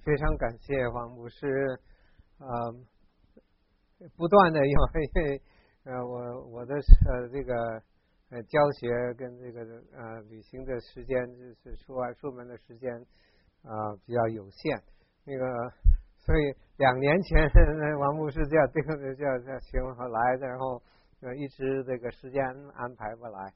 非常感谢黄牧师，不断的因为我的这个教学跟这个旅行的时间，就是出门的时间比较有限，所以2年前王牧师叫请我来，然后一直这个时间安排不来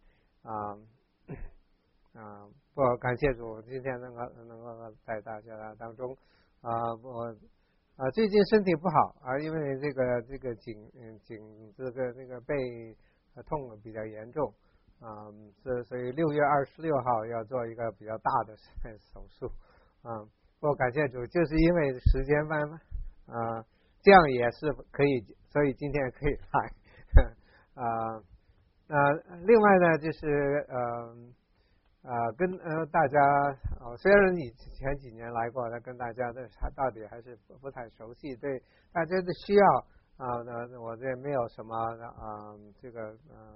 不感谢主，今天能够在大家当中我最近身体不好因为这个颈这个背痛的比较严重所以6月26号要做一个比较大的手术不感谢主，就是因为时间慢这样也是可以，所以今天可以来另外呢就是跟大家虽然你前几年来过，但跟大家的到底还是不太熟悉，对大家的需要我这没有什么这个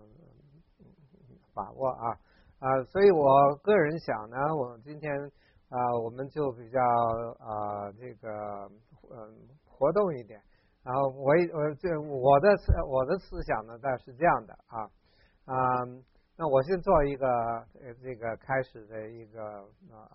把握所以我个人想呢，我今天我们就比较这个活动一点，然后我的思想呢，但是这样的那我先做一个这个开始的一个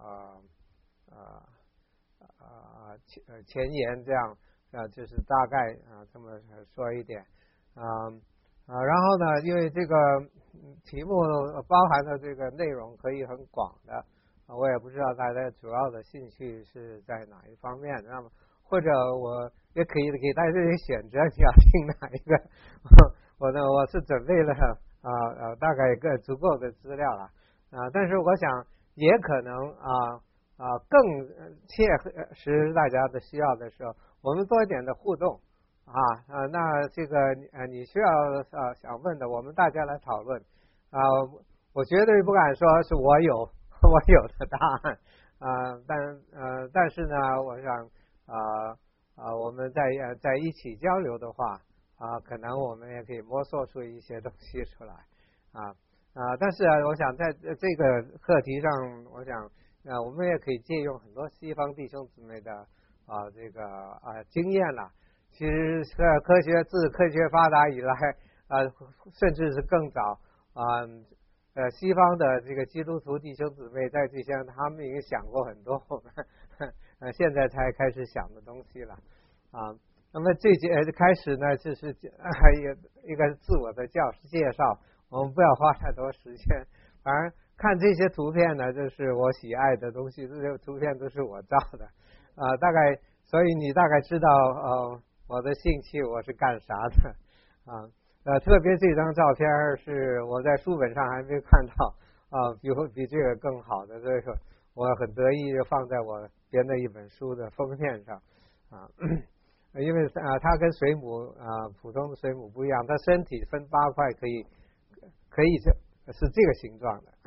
前言，这样就是大概这么说一点然后呢，因为这个题目包含的这个内容可以很广的我也不知道大家主要的兴趣是在哪一方面，那么或者我也可以给大家选择你要听哪一个我是准备了大概一个足够的资料了但是我想也可能更切实大家的需要的时候，我们多一点的互动那这个你需要想问的，我们大家来讨论我绝对不敢说是我有的答案但是呢，我想我们在一起交流的话可能我们也可以摸索出一些东西出来但是我想在这个课题上，我想我们也可以借用很多西方弟兄姊妹的这个经验了。其实自科学发达以来甚至是更早西方的这个基督徒弟兄姊妹在这些他们已经想过很多我们现在才开始想的东西了那么这节开始呢，就是一个自我的介绍，我们不要花太多时间，反正看这些图片呢，就是我喜爱的东西，这些图片都是我照的大概，所以你大概知道我的兴趣我是干啥的特别这张照片是我在书本上还没看到比这个更好的，这个我很得意就放在我编的一本书的封面上因为它跟水母普通的水母不一样，它身体分8块，可以是这个形状的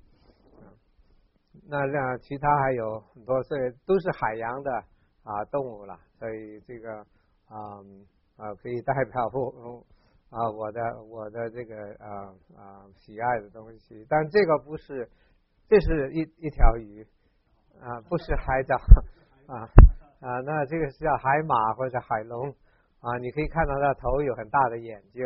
那其他还有很多，所以都是海洋的动物了，所以这个可以代表我的这个喜爱的东西，但这个不是，这是一条鱼不是海藻那这个是叫海马或者海龙你可以看到它头有很大的眼睛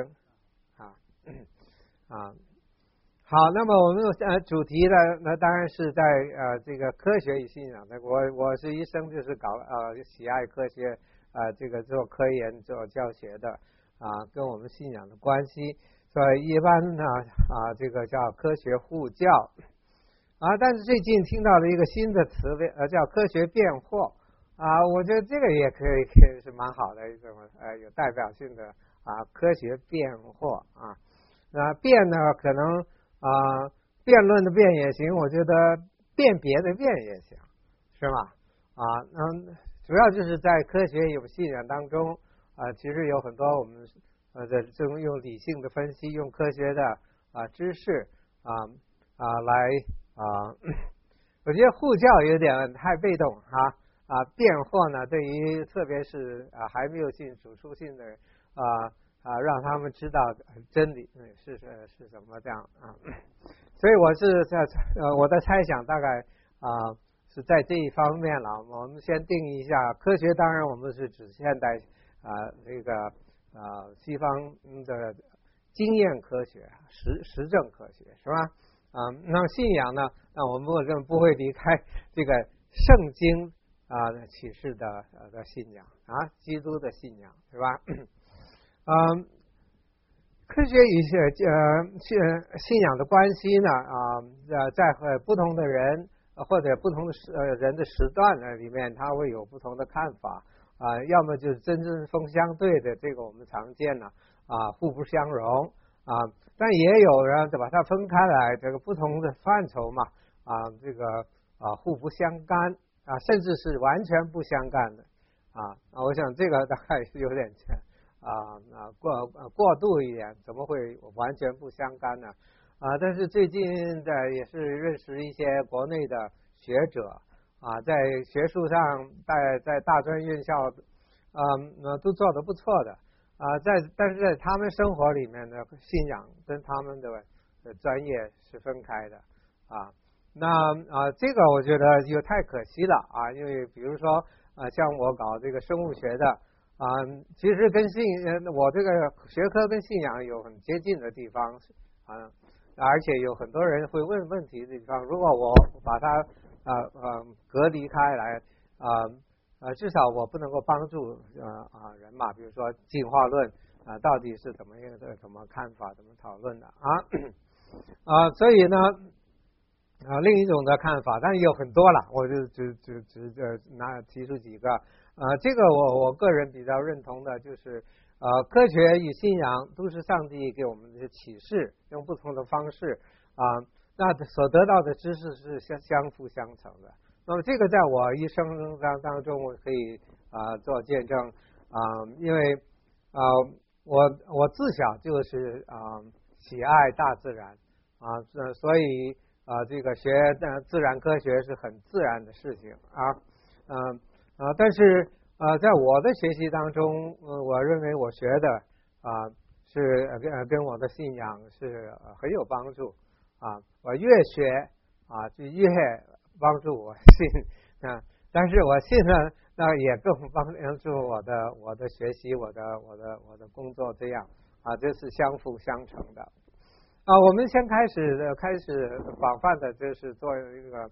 好，那么我们主题呢，那当然是在这个科学与信仰的。我是一生就是喜爱科学这个做科研做教学的跟我们信仰的关系，所以一般呢这个叫科学互教但是最近听到了一个新的词叫科学辩惑我觉得这个也可以是蛮好的一种有代表性的科学辩惑辩呢可能辩论的辩也行，我觉得辨别的辩也行，是吗主要就是在科学与信仰当中其实有很多我们用理性的分析，用科学的知识来我觉得护教有点太被动辩惑呢，对于特别是还没有信主书信的人让他们知道真理是什么这样所以我的猜想大概是在这一方面了。我们先定义一下科学，当然我们是指现代这个西方的经验科学、实证科学，是吧？那么信仰呢？那我们不会离开这个圣经启示的信仰基督的信仰，是吧？科学与信仰的关系呢在不同的人或者不同的人的时段里面，他会有不同的看法要么就是针锋相对的，这个我们常见了互不相容但也有人把它分开来，这个不同的范畴嘛这个互不相干甚至是完全不相干的我想这个大概是有点过度一点，怎么会完全不相干呢？但是最近也是认识一些国内的学者在学术上在大专院校都做得不错的但是在他们生活里面的信仰跟他们的专业是分开的那这个我觉得就太可惜了因为比如说像我搞这个生物学的其实跟我这个学科跟信仰有很接近的地方而且有很多人会问问题的地方，如果我把它隔离开来至少我不能够帮助人嘛，比如说进化论到底是怎么看法，怎么讨论的所以呢另一种的看法，但有很多了，我就只提出几个这个我个人比较认同的就是科学与信仰都是上帝给我们的启示，用不同的方式那所得到的知识是相辅相成的。那么这个在我一生当中我可以做见证因为我自小就是喜爱大自然所以这个学自然科学是很自然的事情但是在我的学习当中我认为我学的是跟我的信仰是很有帮助我越学就越帮助我信但是我信呢那也更帮助我的学习我的工作，这样这是相辅相成的我们先开始广泛的就是做一个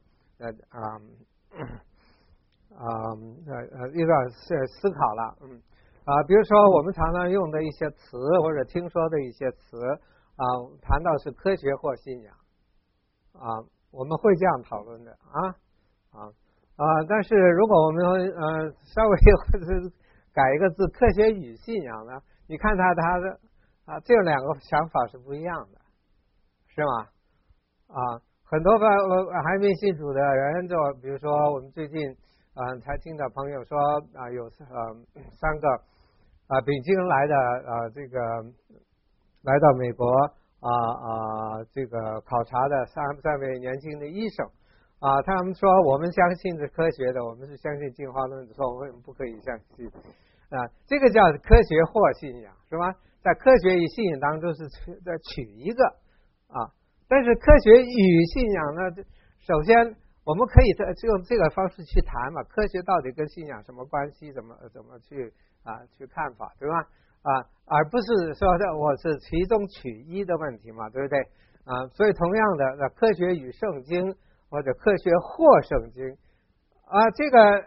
一个思考了比如说我们常常用的一些词或者听说的一些词谈到是科学或信仰我们会这样讨论的但是如果我们稍微改一个字科学与信仰呢，你看他的这两个想法是不一样的，是吗很多还没信主的人，就比如说我们最近才听到朋友说有3个北京来的这个来到美国这个考察的3位年轻的医生他们说我们相信是科学的，我们是相信进化论的，说我们不可以相信这个叫科学或信仰，是吧？在科学与信仰当中是在取一个但是科学与信仰呢，首先我们可以用这个方式去谈嘛，科学到底跟信仰什么关系，怎么去去看法，对吧？而不是说我是其中取一的问题嘛，对不对所以同样的科学与圣经或者科学或圣经这个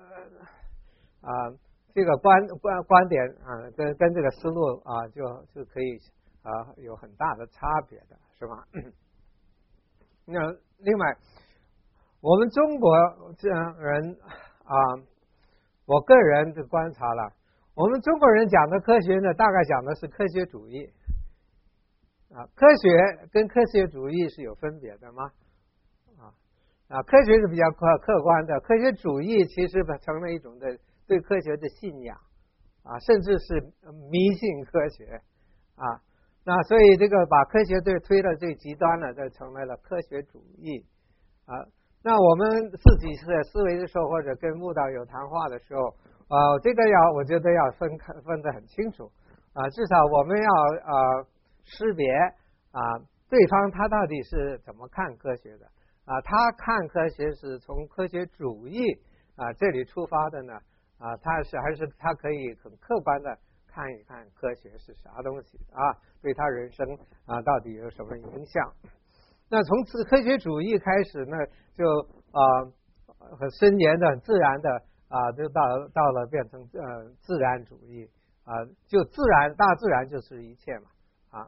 这个观点跟这个思路就可以有很大的差别的，是吧？那另外我们中国这样人我个人的观察了，我们中国人讲的科学呢，大概讲的是科学主义科学跟科学主义是有分别的吗？科学是比较客观的，科学主义其实成了一种的对科学的信仰甚至是迷信科学那所以这个把科学推到最极端了，就成为了科学主义那我们自己是思维的时候，或者跟慕道友谈话的时候这个我觉得要分得很清楚至少我们要识别对方他到底是怎么看科学的他看科学是从科学主义这里出发的呢，他可以很客观的看一看科学是啥东西对他人生到底有什么影响。那从科学主义开始呢，就很深严的、很自然的就到了变成自然主义就大自然就是一切嘛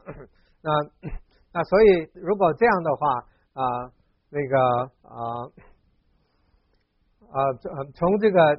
那所以如果这样的话从这个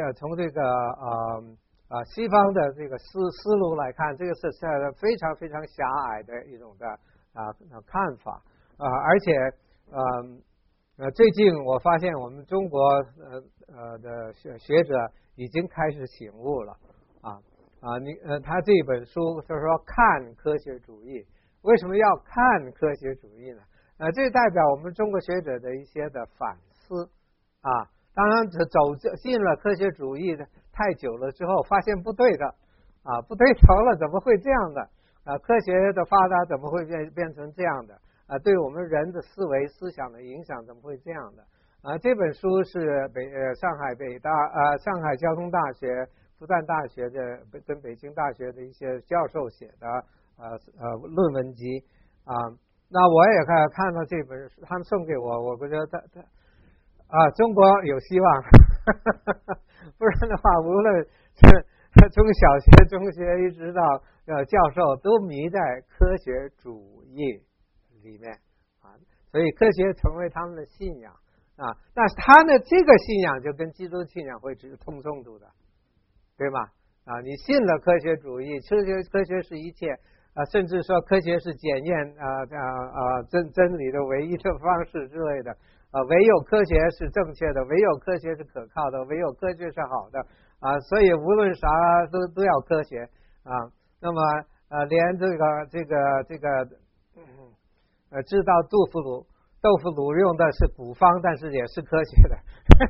西方的这个思路来看，这个是非常非常狭隘的一种的看法而且最近我发现我们中国的学者已经开始醒悟了他这本书就是说看科学主义，为什么要看科学主义呢？这代表我们中国学者的一些的反思当然走进了科学主义的太久了之后，发现不对的不对头了，怎么会这样的科学的发达怎么会变成这样的对我们人的思维思想的影响怎么会这样的这本书是上海交通大学、复旦大学的跟北京大学的一些教授写的论文集那我也看到这本书，他们送给我，我觉得中国有希望不然的话无论从小学中学一直到教授都迷在科学主义里面所以科学成为他们的信仰那他的这个信仰就跟基督信仰会是同冲突的，对吗你信了科学主义，科学是一切甚至说科学是检验真理的唯一的方式之类的唯有科学是正确的，唯有科学是可靠的，唯有科学是好的所以无论啥都要科学那么连这个知道豆腐乳用的是古方，但是也是科学的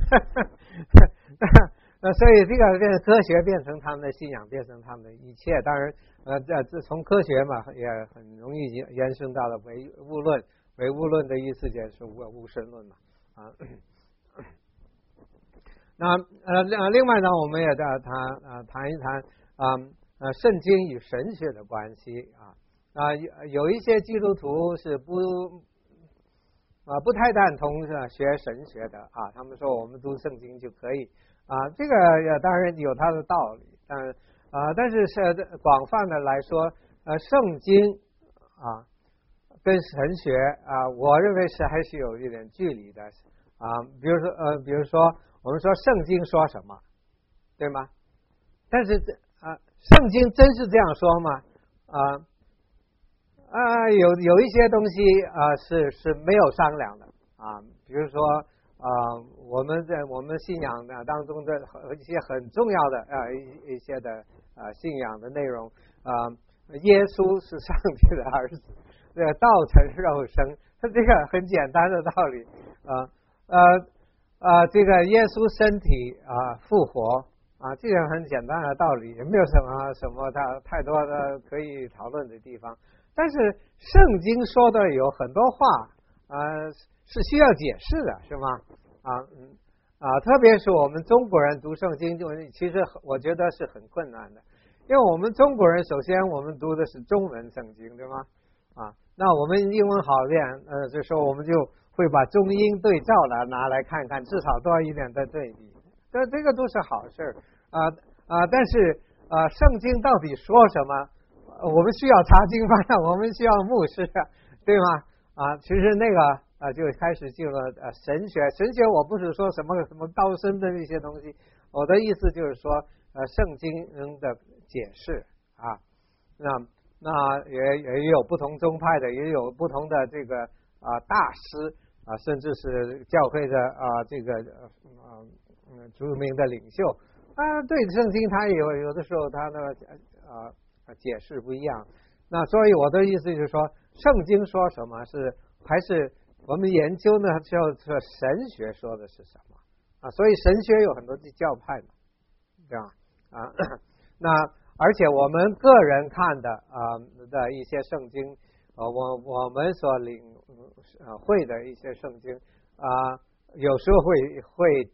所以这个科学变成他们的信仰，变成他们的一切。当然从科学嘛也很容易延伸到了唯物论。唯物论的意思就是无神论嘛那另外呢，我们也谈一谈圣经与神学的关系有一些基督徒是不太赞同学神学的他们说我们读圣经就可以这个也当然有它的道理，但是广泛的来说圣经跟神学我认为还是有一点距离的比如说我们说圣经说什么，对吗？但是圣经真是这样说吗？有一些东西是没有商量的比如说我们信仰的当中的一些很重要的一些的信仰的内容耶稣是上帝的儿子，道成肉身，这个很简单的道理这个耶稣身体复活这个很简单的道理，也没有什么太多的可以讨论的地方。但是圣经说的有很多话是需要解释的，是吗？特别是我们中国人读圣经，其实我觉得是很困难的，因为我们中国人首先我们读的是中文圣经，对吗？那我们英文好练这时候我们就会把中英对照拿来看看，至少多一点的对比，这个都是好事但是圣经到底说什么，我们需要查经班我们需要牧师对吗？其实那个就开始进入了神学我不是说什么高深的那些东西，我的意思就是说圣经的解释那也有不同宗派的，也有不同的这个大师甚至是教会的这个著名的领袖对圣经他有的时候他的解释不一样。那所以我的意思就是说圣经说什么还是我们研究呢就是神学说的是什么所以神学有很多教派嘛，对吧那而且我们个人看的一些圣经我们所领会的一些圣经有时候会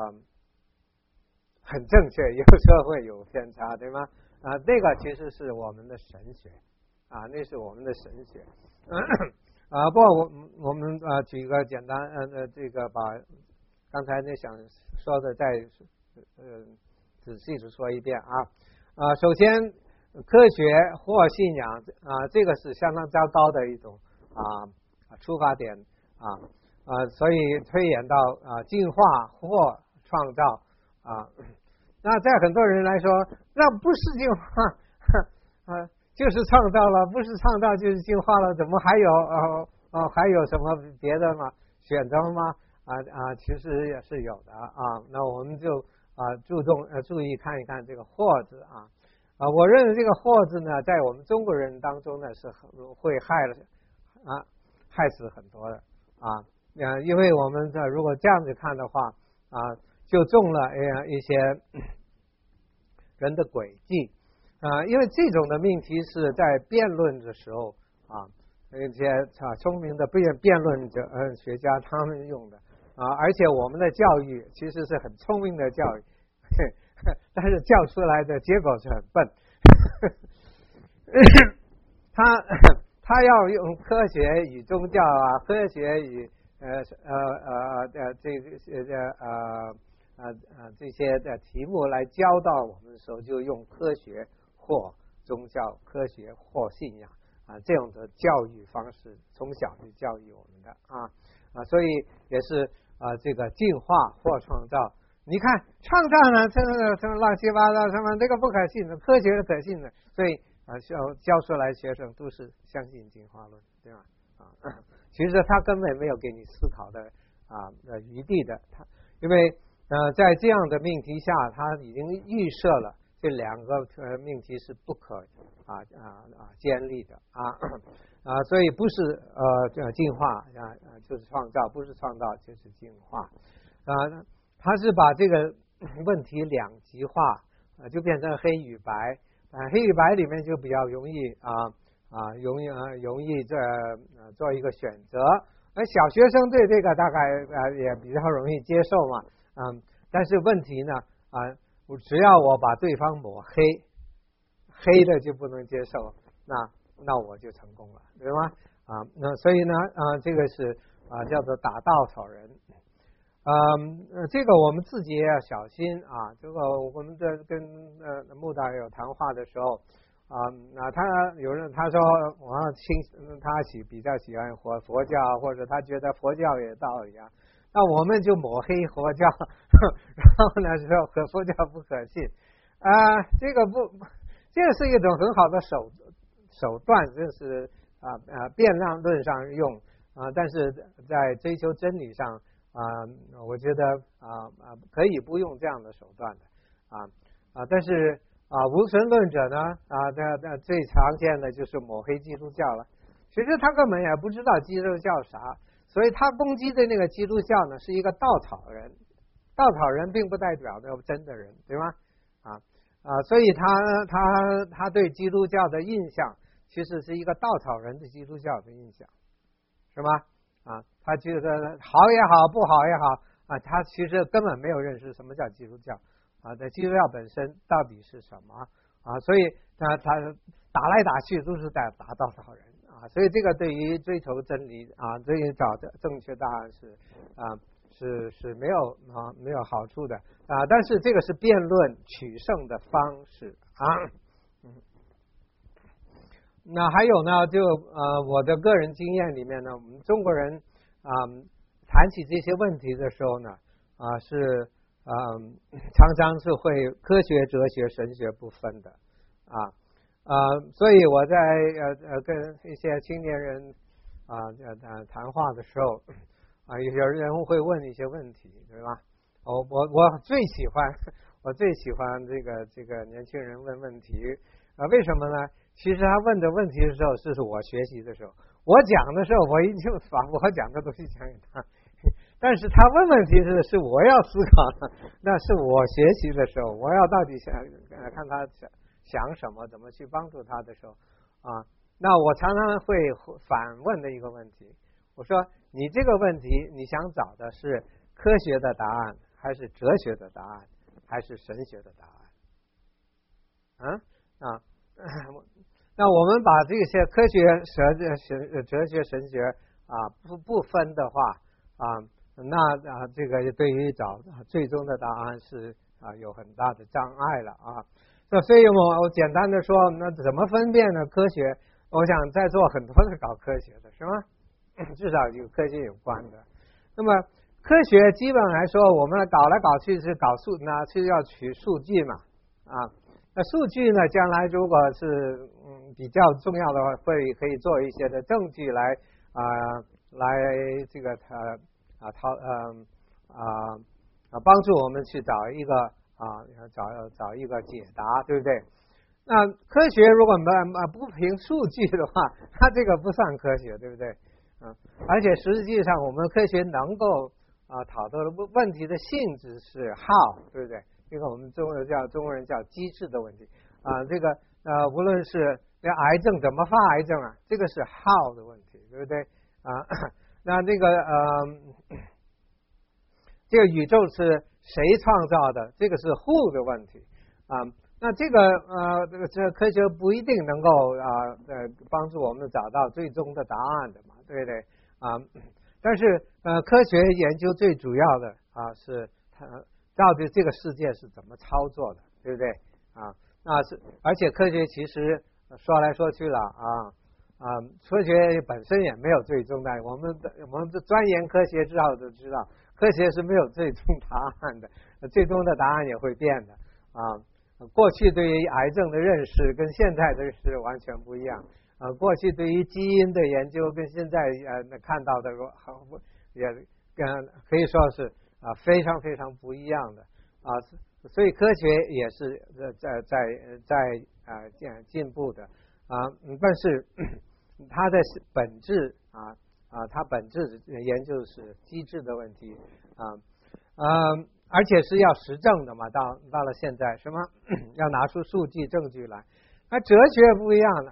很正确，有时候会有偏差，对吗？那个其实是我们的神学那是我们的神学。不过我们举一个简单这个把刚才那想说的再仔细的说一遍首先科学或信仰这个是相当糟糕的一种出发点所以推演到进化或创造那在很多人来说，那不是进化就是创造了，不是创造就是进化了，怎么还有什么别的吗？选择吗？其实也是有的那我们就注意看一看这个或字我认为这个或字呢，在我们中国人当中呢是会害死很多的因为我们如果这样子看的话就中了一些人的诡计因为这种的命题是在辩论的时候一些聪明的辩论者学家他们用的而且我们的教育其实是很聪明的教育但是教出来的结果是很笨他要用科学与宗教科学与这些的题目来教到我们的时候，就用科学或宗教、科学或信仰这样的教育方式，从小就教育我们的所以也是这个进化或创造。你看创造呢，这乱七八糟什么这个不可信的，科学是可信的，所以教出来学生都是相信进化论，对吧？其实他根本没有给你思考的余地的，因为在这样的命题下，他已经预设了这两个命题是不可建立的所以不是进化就是创造，不是创造就是进化他是把这个问题两极化就变成黑与白黑与白里面就比较容易容易做一个选择小学生对这个大概也比较容易接受嘛但是问题呢只要我把对方抹黑的就不能接受那我就成功了，对吗那所以呢这个是叫做打稻草人这个我们自己也要小心这个我们跟穆导有谈话的时候有人他说他比较喜欢佛教，或者他觉得佛教也道理那我们就抹黑佛教然后呢说和佛教不可信这个是一种很好的手段，就是辩论上用但是在追求真理上我觉得可以不用这样的手段的但是无神论者呢最常见的就是抹黑基督教了。其实他根本也不知道基督教啥，所以他攻击的那个基督教呢是一个稻草人，稻草人并不代表真的人，对吗所以他对基督教的印象其实是一个稻草人的基督教的印象，是吗他觉得好也好不好也好他其实根本没有认识什么叫基督教在基督教本身到底是什么所以他打来打去都是在打稻草人所以这个对于追求真理对于找正确答案是没有好处的但是这个是辩论取胜的方式那还有呢就我的个人经验里面呢，我们中国人谈起这些问题的时候呢是常常是会科学哲学神学不分的所以我在跟一些青年人谈话的时候有人会问一些问题，对吧我最喜欢这个年轻人问问题为什么呢？其实他问的问题的时候是我学习的时候，我讲的时候我一定把我讲的东西讲给他，但是他问问题是我要思考的，那是我学习的时候，我要到底看他想什么，怎么去帮助他的时候那我常常会反问的一个问题，我说你这个问题你想找的是科学的答案，还是哲学的答案，还是神学的答案？那我们把这些科学、哲学、神学不分的话这个对于找最终的答案是有很大的障碍了那所以我简单的说，那怎么分辨呢？科学，我想在座很多是搞科学的，是吗？至少有科学有关的。那么科学基本来说，我们搞来搞去是是要取数据嘛那数据呢，将来如果是比较重要的话，可以做一些的证据来这个帮助我们去找一个找一个解答，对不对？那科学如果不凭数据的话，它这个不算科学，对不对？而且实际上我们科学能够讨论的问题的性质是 how， 对不对？这个我们中国人叫机制的问题这个无论是那癌症怎么发癌症这个是 how 的问题，对不对那这个宇宙是谁创造的？这个是 who 的问题那这个科学不一定能够帮助我们找到最终的答案的嘛，对不对但是科学研究最主要的是它到底这个世界是怎么操作的，对不对而且科学其实说来说去了科学本身也没有最终的，我们钻研科学之后就知道，科学是没有最终答案的，最终的答案也会变的过去对于癌症的认识跟现在的认识完全不一样过去对于基因的研究跟现在看到的也可以说是非常非常不一样的所以科学也是在进步的但是它的本质它本质研究是机制的问题而且是要实证的嘛，到了现在什么要拿出数据证据来。那哲学不一样的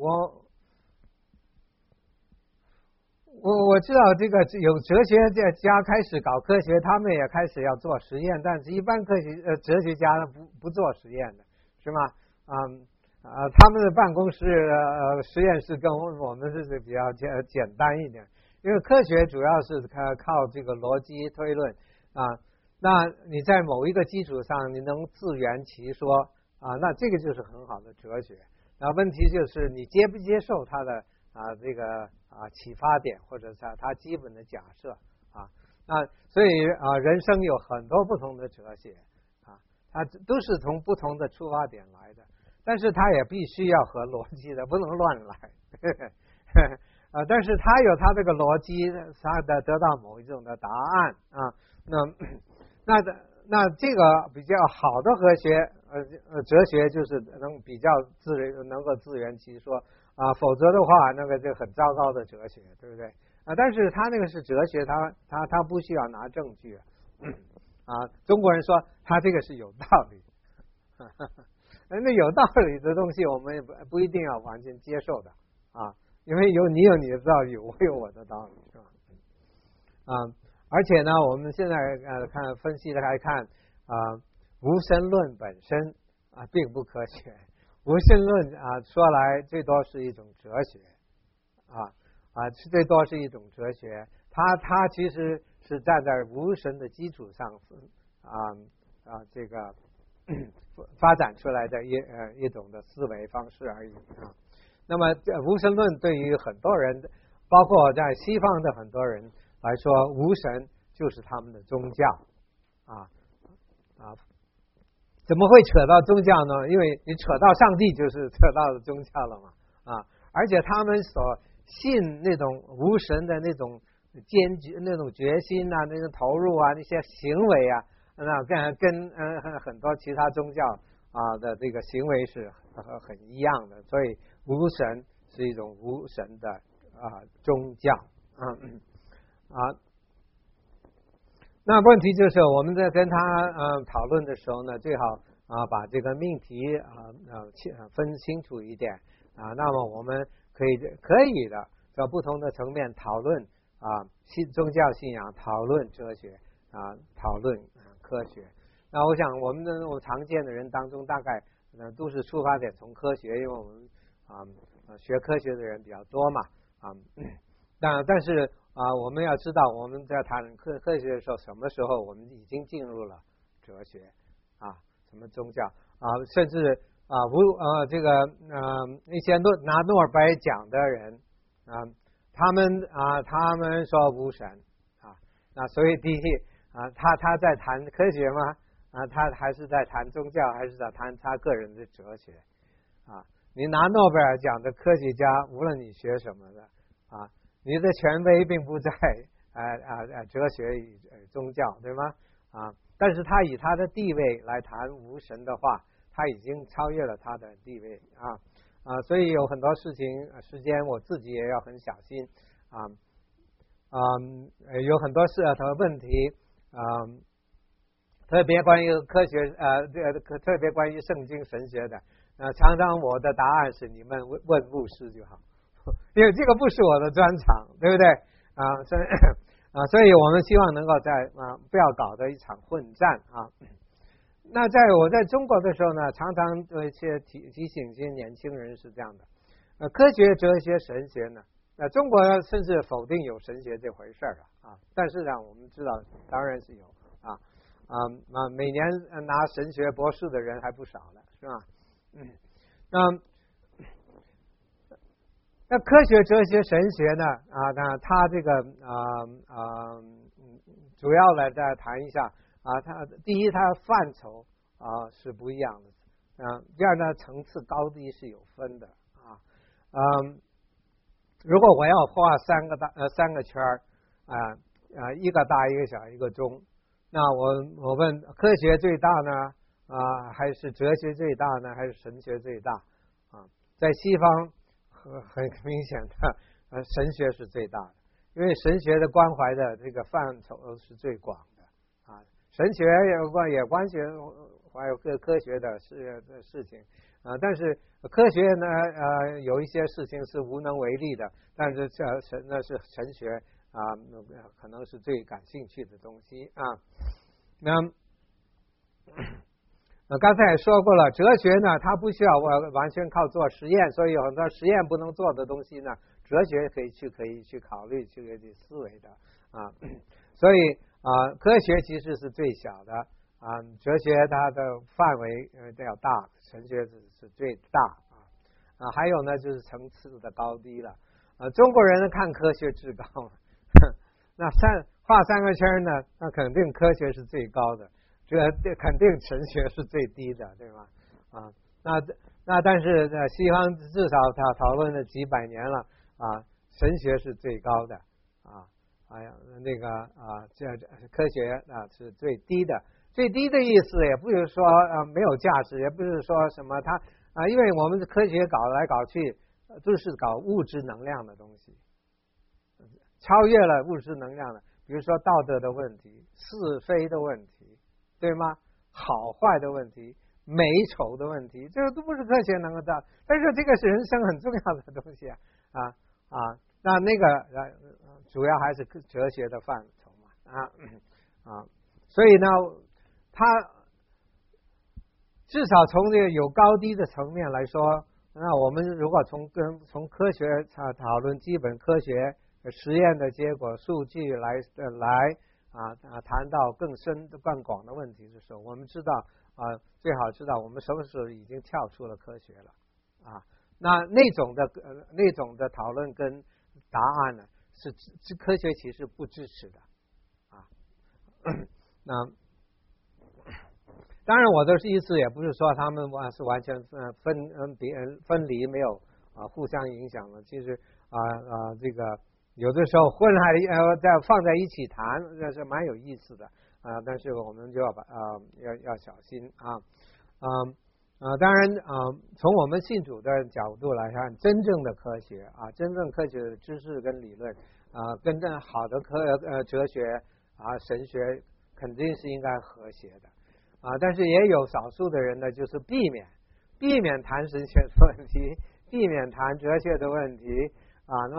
我知道这个有哲学家开始搞科学，他们也开始要做实验，但是一般哲学家不做实验的，是吗？他们的办公室实验室跟我们是比较简单一点，因为科学主要是靠这个逻辑推论那你在某一个基础上你能自圆其说那这个就是很好的哲学。那问题就是你接不接受它的这个启发点，或者是它基本的假设那所以人生有很多不同的哲学它都是从不同的出发点来的，但是它也必须要合逻辑的，不能乱来但是它有它这个逻辑，它得到某一种的答案那这个比较好的哲学就是比较能够自圆其说否则的话那个就很糟糕的哲学，对不对但是他那个是哲学，他不需要拿证据中国人说他这个是有道理那有道理的东西我们也不一定要完全接受的因为你有你的道理，我有我的道理，是吧而且呢我们现在分析来看无神论本身并不科学，无神论说来最多是一种哲学最多是一种哲学，它其实是站在无神的基础上这个发展出来的一种的思维方式而已那么无神论对于很多人，包括在西方的很多人来说，无神就是他们的宗教怎么会扯到宗教呢？因为你扯到上帝就是扯到宗教了嘛而且他们所信那种无神的那种坚决那种决心那种投入那些行为那跟很多其他宗教的这个行为是很一样的，所以无神是一种无神的宗教那问题就是我们在跟他讨论的时候呢，最好把这个命题分清楚一点那么我们可以的在不同的层面讨论宗教信仰，讨论哲学讨论科学。那我想我们常见的人当中，大概都是出发点从科学，因为我们学科学的人比较多嘛但是我们要知道我们在谈科学的时候，什么时候我们已经进入了哲学什么宗教甚至这个一些拿诺尔奖的人他们说无神那所以第一他在谈科学吗？他还是在谈宗教，还是在谈他个人的哲学你拿诺贝尔奖的科学家，无论你学什么的你的权威并不在哲学与宗教，对吗？但是他以他的地位来谈无神的话，他已经超越了他的地位所以有很多事情时间我自己也要很小心有很多问题特别关于科学特别关于圣经神学的常常我的答案是你们问牧师就好因为这个不是我的专长，对不对所以我们希望能够在不要搞得一场混战那我在中国的时候呢，常常一些提醒一些年轻人是这样的科学、哲学、神学呢中国甚至否定有神学这回事但是呢我们知道当然是有每年拿神学博士的人还不少了，是吧那科学、哲学、神学呢那它这个主要来再谈一下它第一它范畴是不一样的第二呢层次高低是有分的如果我要画三个圈一个大一个小一个中，那我问科学最大呢还是哲学最大呢，还是神学最大在西方很明显的神学是最大的，因为神学的关怀的这个范畴是最广的神学也关系还有科学的事情但是科学呢有一些事情是无能为力的，但是那是神学可能是最感兴趣的东西那刚才也说过了，哲学呢它不需要完全靠做实验，所以有很多实验不能做的东西呢，哲学可以去考虑去思维的所以科学其实是最小的哲学它的范围比较大，神学是最大还有呢就是层次的高低了中国人看科学至高那画三个圈呢，那肯定科学是最高的，这肯定神学是最低的，对吗那但是西方至少他讨论了几百年了神学是最高的那个这科学是最低的。最低的意思也不是说没有价值，也不是说什么它因为我们的科学搞来搞去都是搞物质能量的东西，超越了物质能量的，比如说道德的问题、是非的问题，对吗？好坏的问题、美丑的问题，这个都不是科学能够到，但是这个是人生很重要的东西那个主要还是哲学的范畴嘛所以呢它至少从这个有高低的层面来说，那我们如果从科学讨论基本科学实验的结果数据来谈到更深更广的问题的时候，我们知道最好知道我们什么时候已经跳出了科学了那种的讨论跟答案呢是科学其实不支持的那当然我的意思也不是说他们是完全分离没有互相影响了，其实这个有的时候混还再放在一起谈，这是蛮有意思的但是我们就要小心当然从我们信主的角度来看，真正的科学真正科学的知识跟理论跟好的哲学神学肯定是应该和谐的但是也有少数的人呢，就是避免谈神学的问题，避免谈哲学的问题那么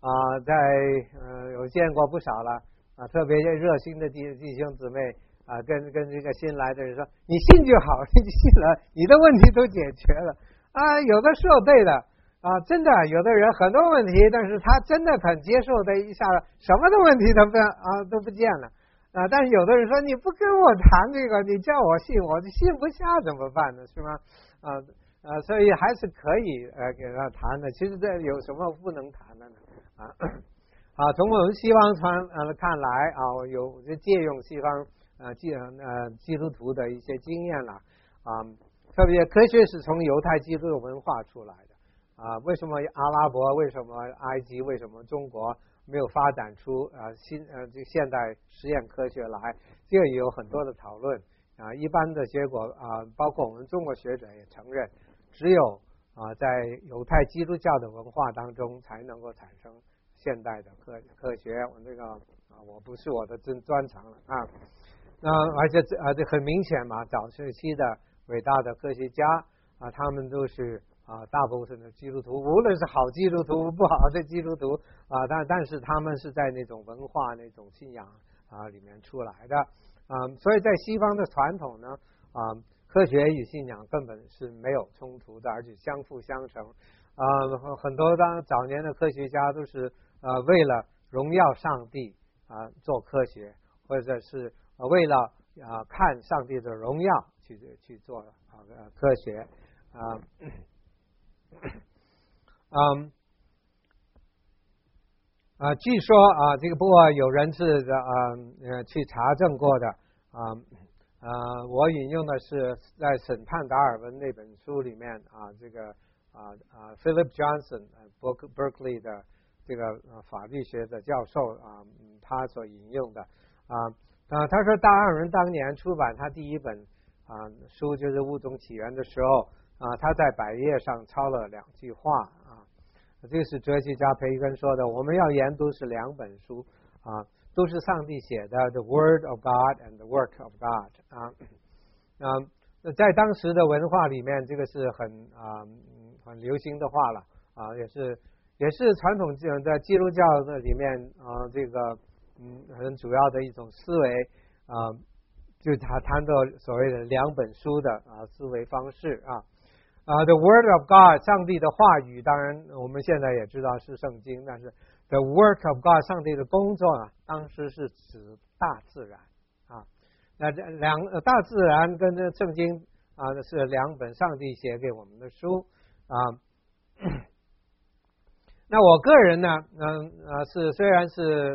在有见过不少了特别热心的弟兄姊妹跟这个新来的人说，你信就好，你信了，你的问题都解决了有的时候对的真的有的人很多问题，但是他真的很接受的一下什么的问题都不见了但是有的人说你不跟我谈这个，你叫我信，我信不下怎么办呢？是吗？所以还是可以给他谈的。其实这有什么不能谈的呢？从我们西方看来我有借用西方基督徒的一些经验了特别科学是从犹太基督的文化出来的为什么阿拉伯，为什么埃及，为什么中国没有发展出这现代实验科学来？这个也有很多的讨论一般的结果包括我们中国学者也承认，只有在犹太基督教的文化当中才能够产生现代的科学。我这个我不是我的专长了而且这很明显嘛，早时期的伟大的科学家他们都是大部分的基督徒，无论是好基督徒不好的基督徒但是他们是在那种文化那种信仰里面出来的所以在西方的传统呢科学与信仰根本是没有冲突的，而且相辅相成很多早年的科学家都是为了荣耀上帝做科学，或者是为了看上帝的荣耀去做科学据说这个不过有人是去查证过的我引用的是在审判达尔文那本书里面这个Philip Johnson Berkeley 的这个法律学的教授他所引用的他说达尔文当年出版他第一本书就是《物种起源》的时候他在百页上抄了2句话这是哲学家培根说的，我们要研读是2本书都是上帝写的 The Word of God and the Work of God 在当时的文化里面这个是很流行的话了也是传统的基督教的里面这个很主要的一种思维就他谈到所谓的2本书的思维方式The Word of God 上帝的话语，当然我们现在也知道是圣经，但是 The Work of God 上帝的工作当时是指大自然那这大自然跟这圣经是2本上帝写给我们的书那我个人呢是虽然是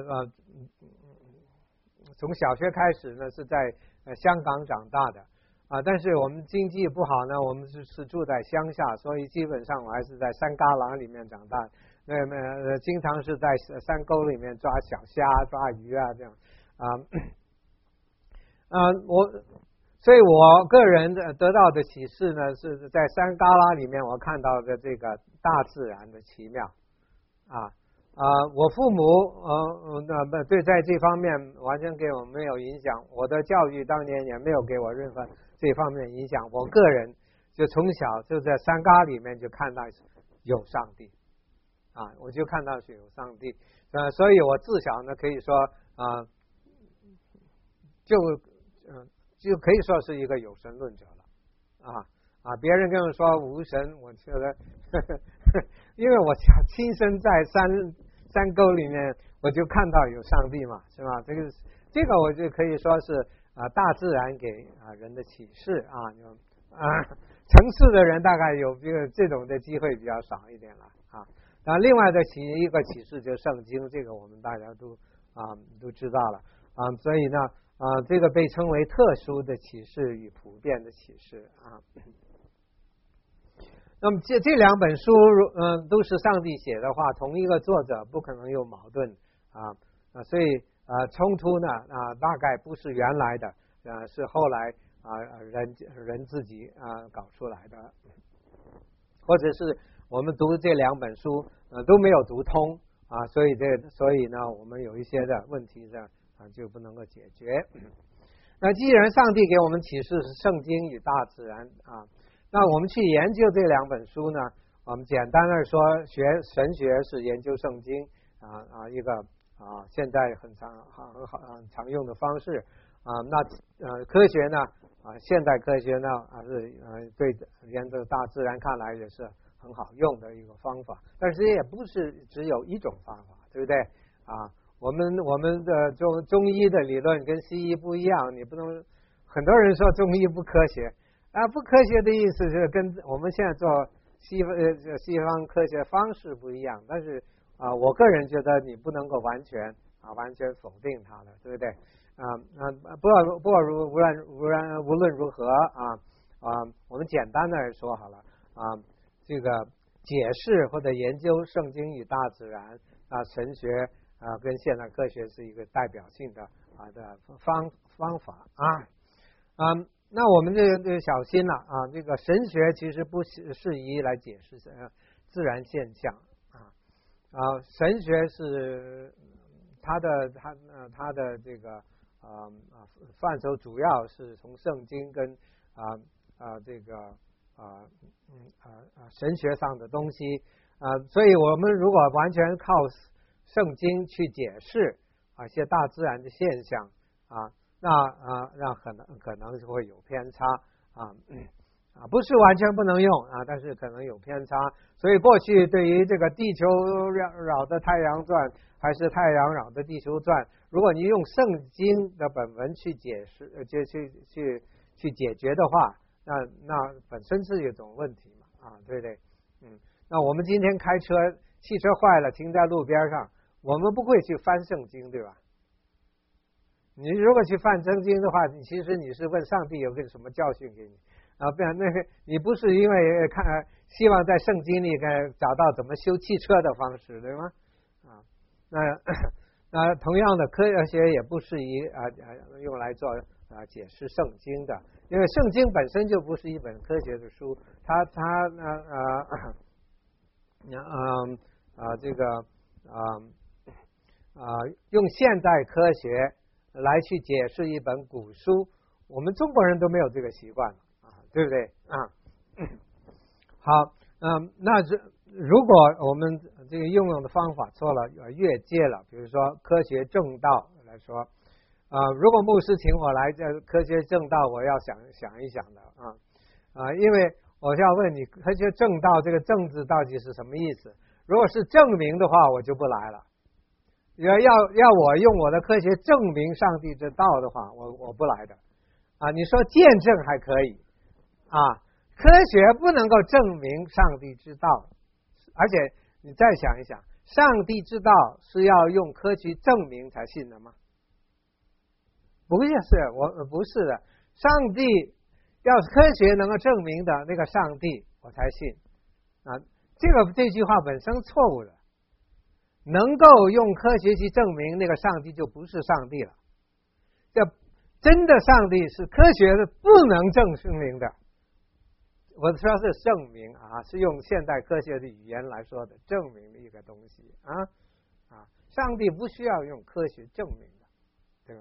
从小学开始呢是在香港长大的但是我们经济不好呢，我们是住在乡下，所以基本上我还是在山旮旯里面长大经常是在山沟里面抓小虾抓鱼这样所以我个人得到的启示呢是在山旮旯里面我看到的这个大自然的奇妙我父母对在这方面完全给我没有影响，我的教育当年也没有给我任何这方面影响，我个人就从小就在山旮里面就看到有上帝我就看到是有上帝所以我自小呢可以说就可以说是一个有神论者了别人跟我说无神，我觉得因为我亲身在山沟里面我就看到有上帝嘛，是吧？这个我就可以说是大自然给人的启示城市的人大概有这种的机会比较少一点了另外的一个启示就是圣经，这个我们大家都知道了所以呢这个被称为特殊的启示与普遍的启示那么这2本书都是上帝写的话，同一个作者不可能有矛盾所以冲突呢大概不是原来的是后来人自己搞出来的，或者是我们读这2本书都没有读通所以呢我们有一些的问题呢就不能够解决那既然上帝给我们启示是圣经与大自然那我们去研究这2本书呢我们简单的说神学是研究圣经一个现在很常用的方式那科学呢现代科学呢是对沿着大自然看来也是很好用的一个方法，但是也不是只有一种方法，对不对我们的中医的理论跟西医不一样，你不能很多人说中医不科学不科学的意思是跟我们现在做西方科学方式不一样，但是我个人觉得你不能够完全否定它的，对不对不过无论如何我们简单的说好了这个解释或者研究圣经与大自然神学跟现代科学是一个代表性的方法那我们这小心了这个神学其实不适宜来解释自然现象神学是它的这个范畴主要是从圣经跟这个神学上的东西所以我们如果完全靠圣经去解释一些大自然的现象那可能就会有偏差不是完全不能用但是可能有偏差，所以过去对于这个地球绕着太阳转还是太阳绕着地球转，如果你用圣经的本文去解释去解决的话，那本身是一种问题嘛对不对那我们今天开车汽车坏了停在路边上，我们不会去翻圣经，对吧？你如果去翻圣经的话，其实你是问上帝有个什么教训给你不然那个你不是因为希望在圣经里找到怎么修汽车的方式，对吗那同样的科学也不适宜用来做解释圣经的，因为圣经本身就不是一本科学的书，它这个用现代科学来去解释一本古书，我们中国人都没有这个习惯对不对好那如果我们这个用的方法错了越界了，比如说科学正道来说如果牧师请我来科学正道，我要想一想的因为我要问你科学正道这个正字到底是什么意思，如果是证明的话我就不来了，要我用我的科学证明上帝之道的话我不来的你说见证还可以科学不能够证明上帝之道，而且你再想一想，上帝之道是要用科学证明才信的吗？不是，不是的，上帝要是科学能够证明的那个上帝我才信这句话本身错误的，能够用科学去证明那个上帝就不是上帝了，这真的上帝是科学是不能证明的，我说是证明是用现代科学的语言来说的证明的一个东西上帝不需要用科学证明的，对吧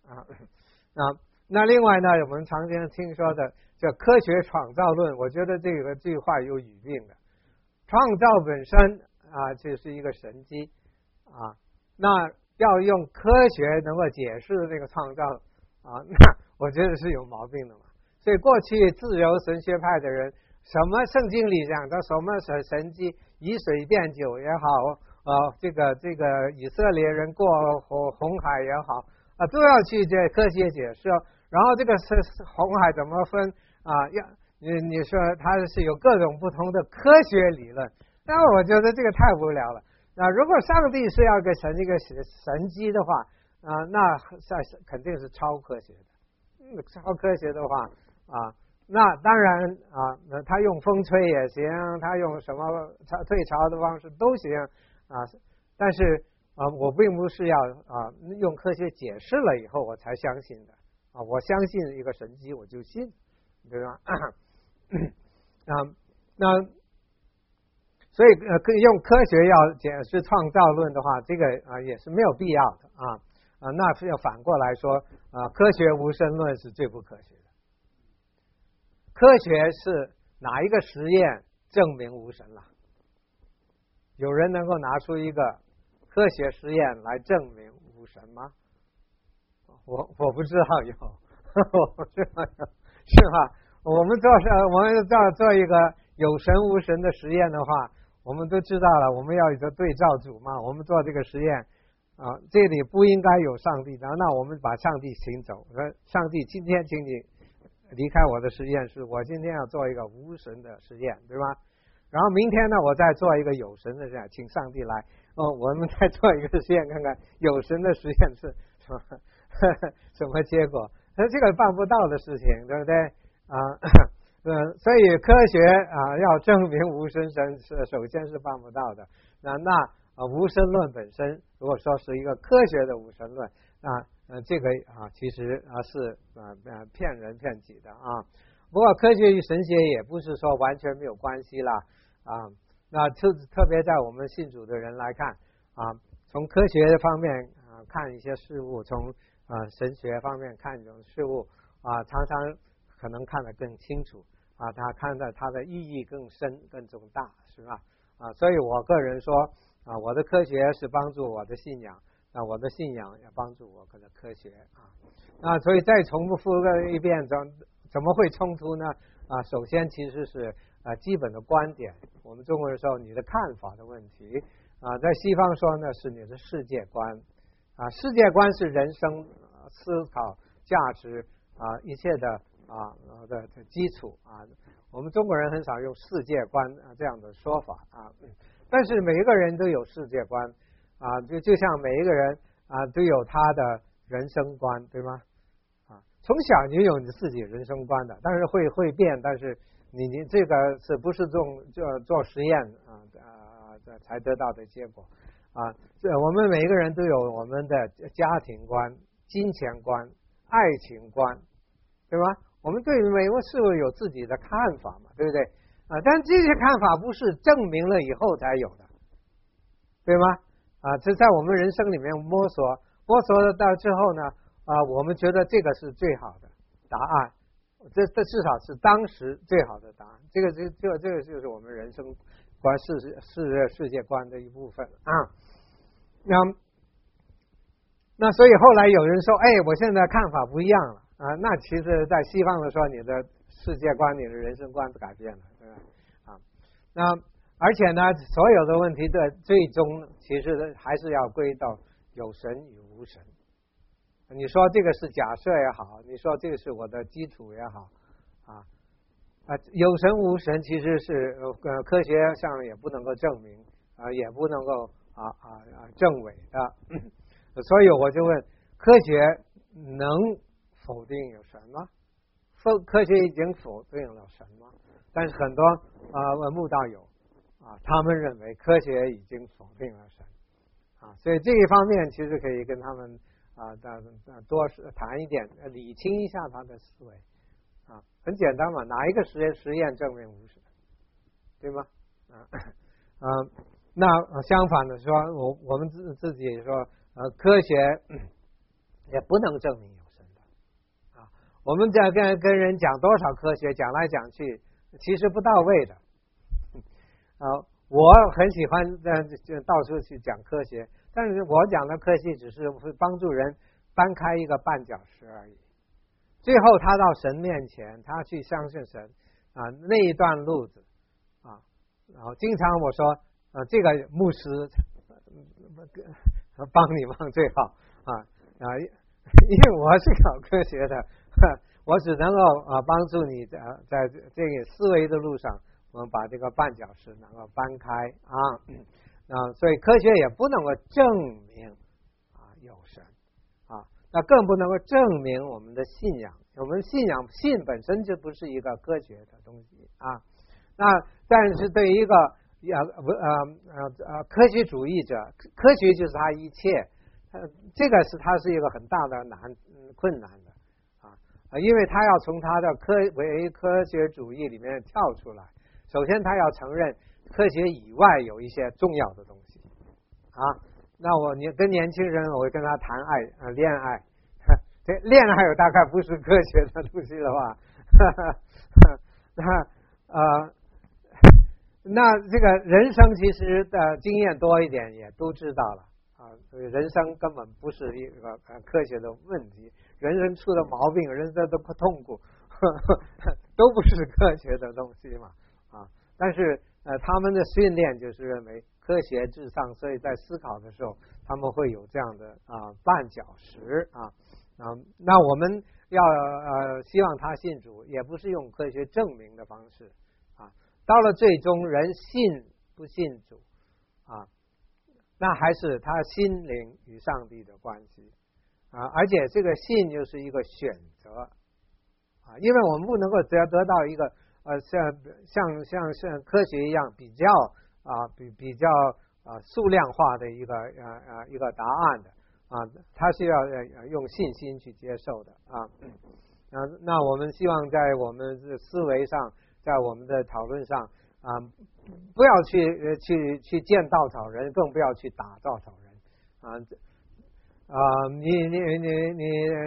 那另外呢我们常听说的叫科学创造论，我觉得这句话有语病的，创造本身就是一个神迹那要用科学能够解释那个创造那我觉得是有毛病的嘛。所以过去自由神学派的人什么圣经里讲的什么神迹，以水变酒也好这个以色列人过红海也好都要去这科学解释然后这个红海怎么分你说它是有各种不同的科学理论，那我觉得这个太无聊了。那如果上帝是要给一个神迹的话那肯定是超科学的超科学的话那当然那他用风吹也行，他用什么退潮的方式都行但是我并不是要用科学解释了以后我才相信的我相信一个神迹我就信，对吧那所以用科学要解释创造论的话，这个也是没有必要的那是要反过来说科学无神论是最不科学的。科学是哪一个实验证明无神了？有人能够拿出一个科学实验来证明无神吗？我不知道有，我不知道有，是吧？我们做一个有神无神的实验的话，我们都知道了，我们要有个对照组嘛。我们做这个实验这里不应该有上帝的，那我们把上帝请走，说上帝今天请你离开我的实验室，我今天要做一个无神的实验，对吧？然后明天呢，我再做一个有神的实验，请上帝来我们再做一个实验，看看有神的实验是什么结果？这个办不到的事情，对不对所以科学要证明无神神首先是办不到的。那无神论本身，如果说是一个科学的无神论，这个其实是骗人骗己的不过科学与神学也不是说完全没有关系啦那特别在我们信主的人来看从科学方面看一些事物，从神学方面看一种事物常常可能看得更清楚他看到它的意义更深更重大，是吧所以我个人说我的科学是帮助我的信仰，我的信仰也帮助我的科学所以再重复一遍怎么会冲突呢首先其实是基本的观点，我们中国人说你的看法的问题在西方说呢是你的世界观世界观是人生思考价值一切的基础我们中国人很少用世界观这样的说法但是每一个人都有世界观就像每一个人都有他的人生观，对吗从小你有你自己人生观的，但是会变，但是你这个是不是做实验才得到的结果我们每一个人都有我们的家庭观、金钱观、爱情观，对吧？我们对每个事物有自己的看法嘛，对不对但这些看法不是证明了以后才有的，对吗这在我们人生里面摸索到之后呢我们觉得这个是最好的答案，这至少是当时最好的答案，这个就是我们人生观世界观的一部分那所以后来有人说我现在看法不一样了那其实在西方的说你的世界观你的人生观改变了，对吧那而且呢所有的问题的最终其实还是要归到有神与无神，你说这个是假设也好，你说这个是我的基础也好有神无神其实是科学上也不能够证明也不能够证伪的所以我就问科学能否定有神吗？科学已经否定了神吗？但是很多慕道友他们认为科学已经否定了神所以这一方面其实可以跟他们多谈一点，理清一下他的思维很简单嘛，哪一个实验证明无神，对吗那相反的说我们自己说科学也不能证明有神的我们在跟人讲多少科学，讲来讲去其实不到位的我很喜欢到处去讲科学，但是我讲的科学只是会帮助人搬开一个绊脚石而已，最后他到神面前他去相信神那一段路子然后经常我说这个牧师帮你忙最好因为我是搞科学的我只能够帮助你在这个思维的路上我们把这个绊脚石能够搬开所以科学也不能够证明有神那更不能够证明我们的信仰，我们信本身就不是一个科学的东西那但是对于一个科学主义者，科学就是他一切这个他是一个很大的困难的因为他要从他的唯科学主义里面跳出来，首先他要承认科学以外有一些重要的东西那你跟年轻人我会跟他谈恋爱这恋爱大概不是科学的东西了吧那这个人生其实的经验多一点也都知道了所以人生根本不是一个科学的问题，人生出的毛病，人生的痛苦都不是科学的东西嘛但是他们的训练就是认为科学至上，所以在思考的时候他们会有这样的绊脚石那我们要希望他信主，也不是用科学证明的方式到了最终人信不信主那还是他心灵与上帝的关系而且这个信就是一个选择因为我们不能够只要得到一个像科学一样比较比较数量化的一个答案的他是要用信心去接受的那我们希望在我们的思维上，在我们的讨论上不要去见稻草人，更不要去打稻草人你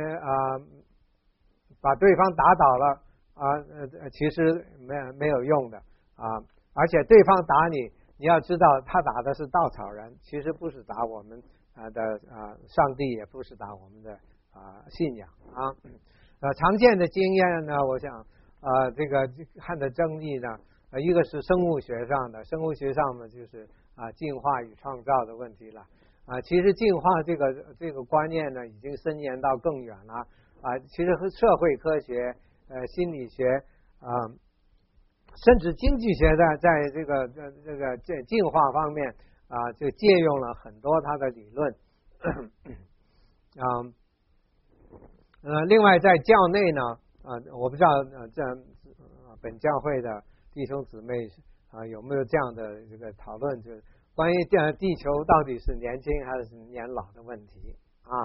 把对方打倒了其实没有用的而且对方打你，你要知道他打的是稻草人，其实不是打我们的上帝，也不是打我们的信仰常见的经验呢，我想这个看的争议呢一个是生物学上的，生物学上呢就是进化与创造的问题了其实进化这个观念呢已经伸延到更远了其实和社会科学心理学甚至经济学在这个进化方面就借用了很多他的理论另外在教内呢我不知道本教会的弟兄姊妹有没有这样的这个讨论，就是关于地球到底是年轻还是年老的问题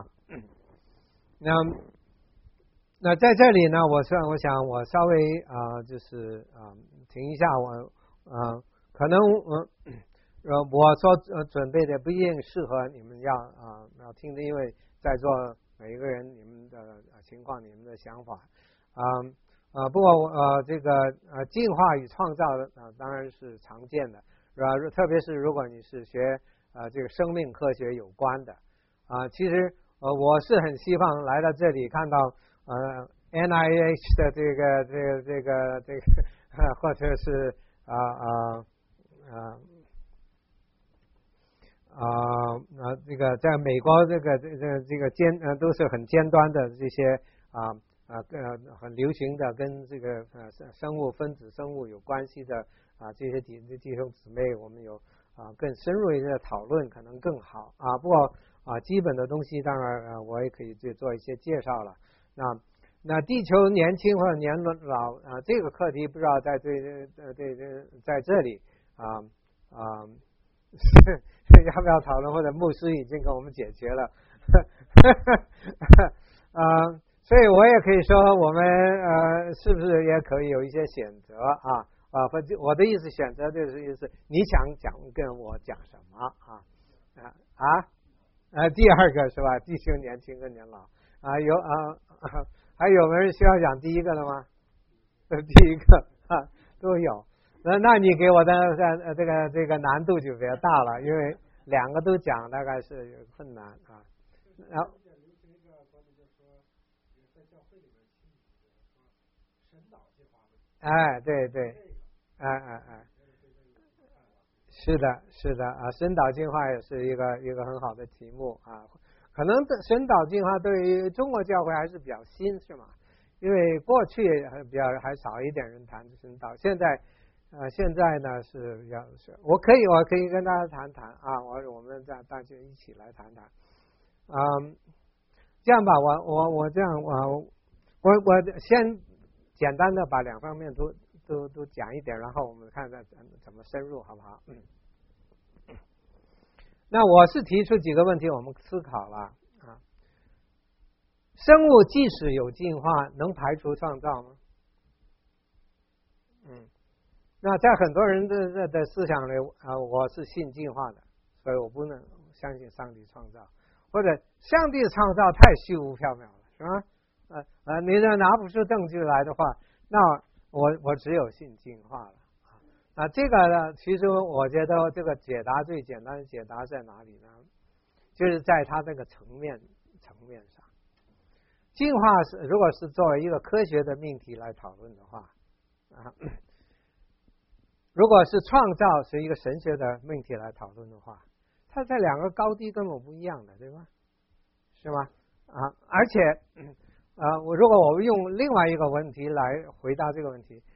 那在这里呢，我想我稍微就是停一下，我可能我所准备的不一定适合你们要听的，因为在座每一个人你们的情况、你们的想法不过这个进化与创造当然是常见的，是吧？特别是如果你是学这个生命科学有关的其实我是很希望来到这里看到NIH 的这个或者是这个在美国这个都是很尖端的这些很流行的跟这个生物分子生物有关系的这些弟兄姊妹，我们有更深入一些的讨论可能更好不过基本的东西当然我也可以做一些介绍了。那地球年轻或者年老这个课题不知道在这里要不要讨论，或者牧师已经跟我们解决了所以我也可以说我们是不是也可以有一些选择我的意思选择就是意思你想跟我讲什么第二个是吧？地球年轻跟年老还有没有人需要讲第一个的吗？第一个都有。那你给我的这个难度就比较大了，因为两个都讲大概是有困难然后对对是的神导进化也是一个很好的题目可能神导进化对于中国教会还是比较新，是吗？因为过去还少一点人谈神导，现在呢是比较我可以跟大家谈谈我们大家一起来谈谈这样吧，我这样我先简单的把两方面都讲一点，然后我们看看怎么深入，好不好？那我是提出几个问题，我们思考了生物即使有进化，能排除创造吗？那在很多人的思想里我是信进化的，所以我不能相信上帝创造，或者上帝创造太虚无缥缈了，是吧？你拿不出证据来的话，那我只有信进化了这个呢，其实我觉得这个解答最简单的解答在哪里呢？ 就是在它这个层面上。进化如果是作为一个科学的命题来讨论的话啊，如果是创造是一个神学的命题来讨论的话，它这两个高低根本不一样的，对吧？是吗？而且如果我们用另外一个问题来回答这个问题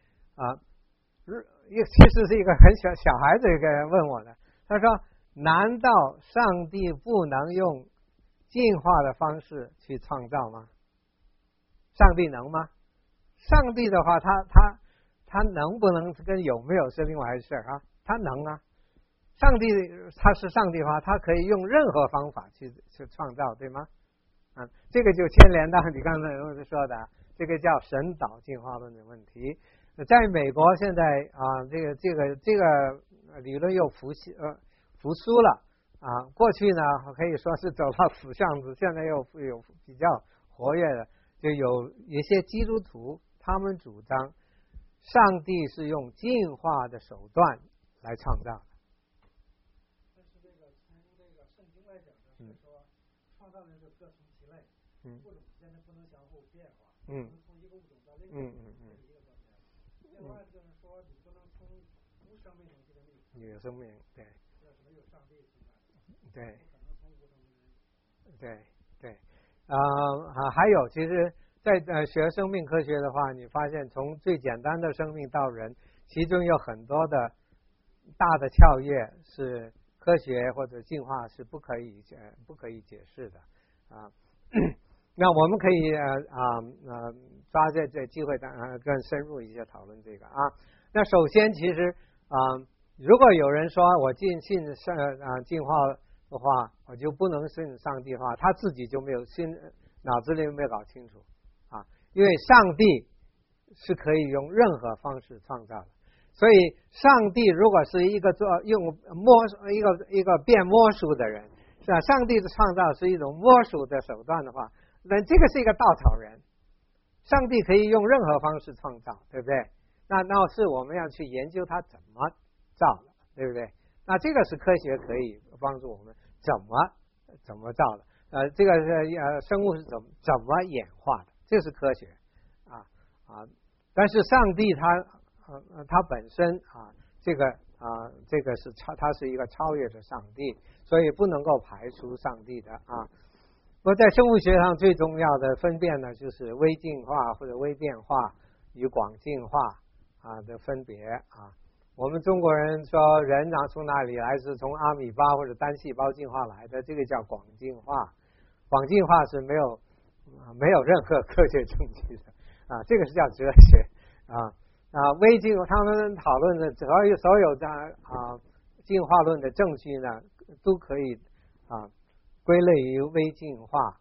其实是一个很小孩子一个人问我的，他说：难道上帝不能用进化的方式去创造吗？上帝能吗？上帝的话，他能不能跟有没有是另外一事啊？他能啊。上帝他是上帝的话，他可以用任何方法去创造，对吗？这个就牵连到你刚才说的这个叫神导进化论的问题。在美国现在这个理论又复苏了过去呢可以说是走到死巷子，现在又有比较活跃的，就有一些基督徒他们主张上帝是用进化的手段来创造的。 但是这个从这个圣经来讲呢，是说创造的就各从其类，物种之间不能相互变化，能从一个物种到另一个物种，这是一个观点。另外就是说，你不能从无生命这个有生命，对， 这是没有上帝存在， 对， 不可能从无生命。 对，还有，其实，在学生命科学的话，你发现从最简单的生命到人，其中有很多的大的跳跃是科学或者进化是不可以解释的那我们可以抓这机会更深入一些讨论这个那首先，其实如果有人说我信进化的话，我就不能信上帝的话，他自己就没有脑子里没有搞清楚因为上帝是可以用任何方式创造的。所以上帝如果是一个用一个变魔术的人，是吧？上帝的创造是一种魔术的手段的话，那这个是一个稻草人。上帝可以用任何方式创造，对不对？那是我们要去研究他怎么造的，对不对？那这个是科学可以帮助我们怎么造的。这个是生物是怎么演化的，这是科学但是上帝他本身这个是他是一个超越的上帝，所以不能够排除上帝的不过在生物学上最重要的分辨呢，就是微进化或者微变化与广进化的分别我们中国人说人从哪里来，是从阿米巴或者单细胞进化来的，这个叫广进化。广进化是没有任何科学证据的这个是叫哲学微进化，他们讨论的所有的进化论的证据呢，都可以归类于微进化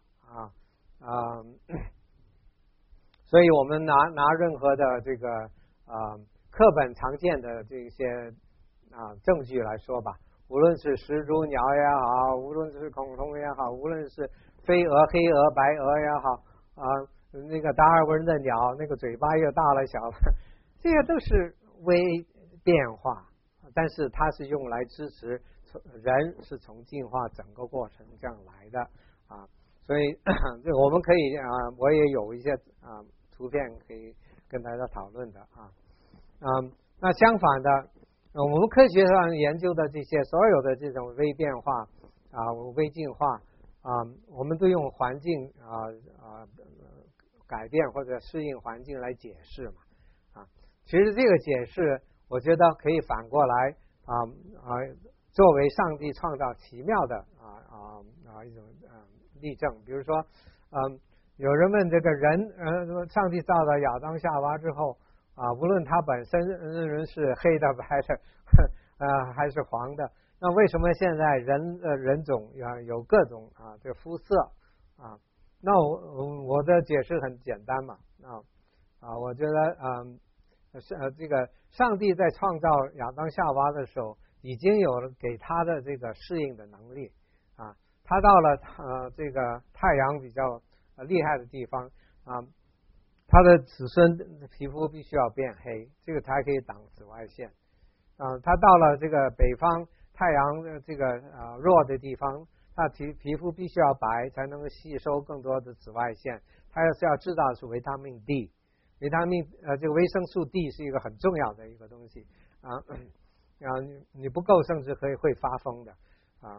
所以我们拿任何的这个课本常见的这些证据来说吧，无论是始祖鸟也好，无论是恐龙也好，无论是飞蛾、黑蛾、白蛾也好那个达尔文的鸟，那个嘴巴又大了小了，这些都是微变化，但是它是用来支持人是从进化整个过程这样来的所以这我们可以我也有一些图片可以跟大家讨论的那相反的我们科学上研究的这些所有的这种微变化微进化我们都用环境改变或者适应环境来解释嘛其实这个解释我觉得可以反过来作为上帝创造奇妙的一种例证。比如说有人问这个人上帝造了亚当夏娃之后无论他本身人是黑的白的还是黄的，那为什么现在人种有各种这肤色那我的解释很简单嘛我觉得这个上帝在创造亚当夏娃的时候已经有了给他的这个适应的能力他到了这个太阳比较厉害的地方他的子孙皮肤必须要变黑，这个才可以挡紫外线他到了这个北方太阳这个弱的地方， 它皮肤必须要白才能够吸收更多的紫外线。它要知道是维他命 D， 这个维生素 D 是一个很重要的一个东西啊。你不够甚至会发疯的啊。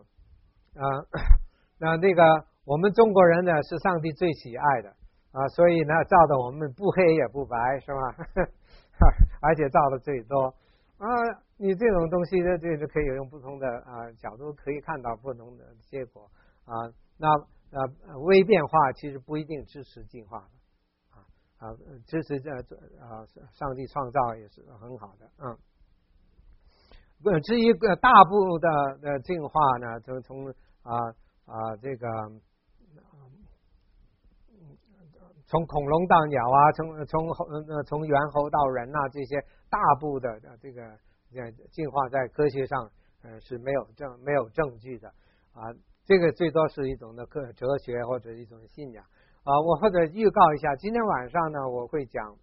那个我们中国人呢是上帝最喜爱的啊，所以呢造的我们不黑也不白，是吧？而且造的最多啊。你这种东西呢，这就可以用不同的角度可以看到不同的结果啊。那微变化其实不一定支持进化的支持上帝创造也是很好的至于大部的进化呢，就从这个从恐龙到鸟啊，从猿猴到人啊，这些大部的这个进化在科学上是没有证据的这个最多是一种的哲学或者一种信仰我或者预告一下，今天晚上呢我会讲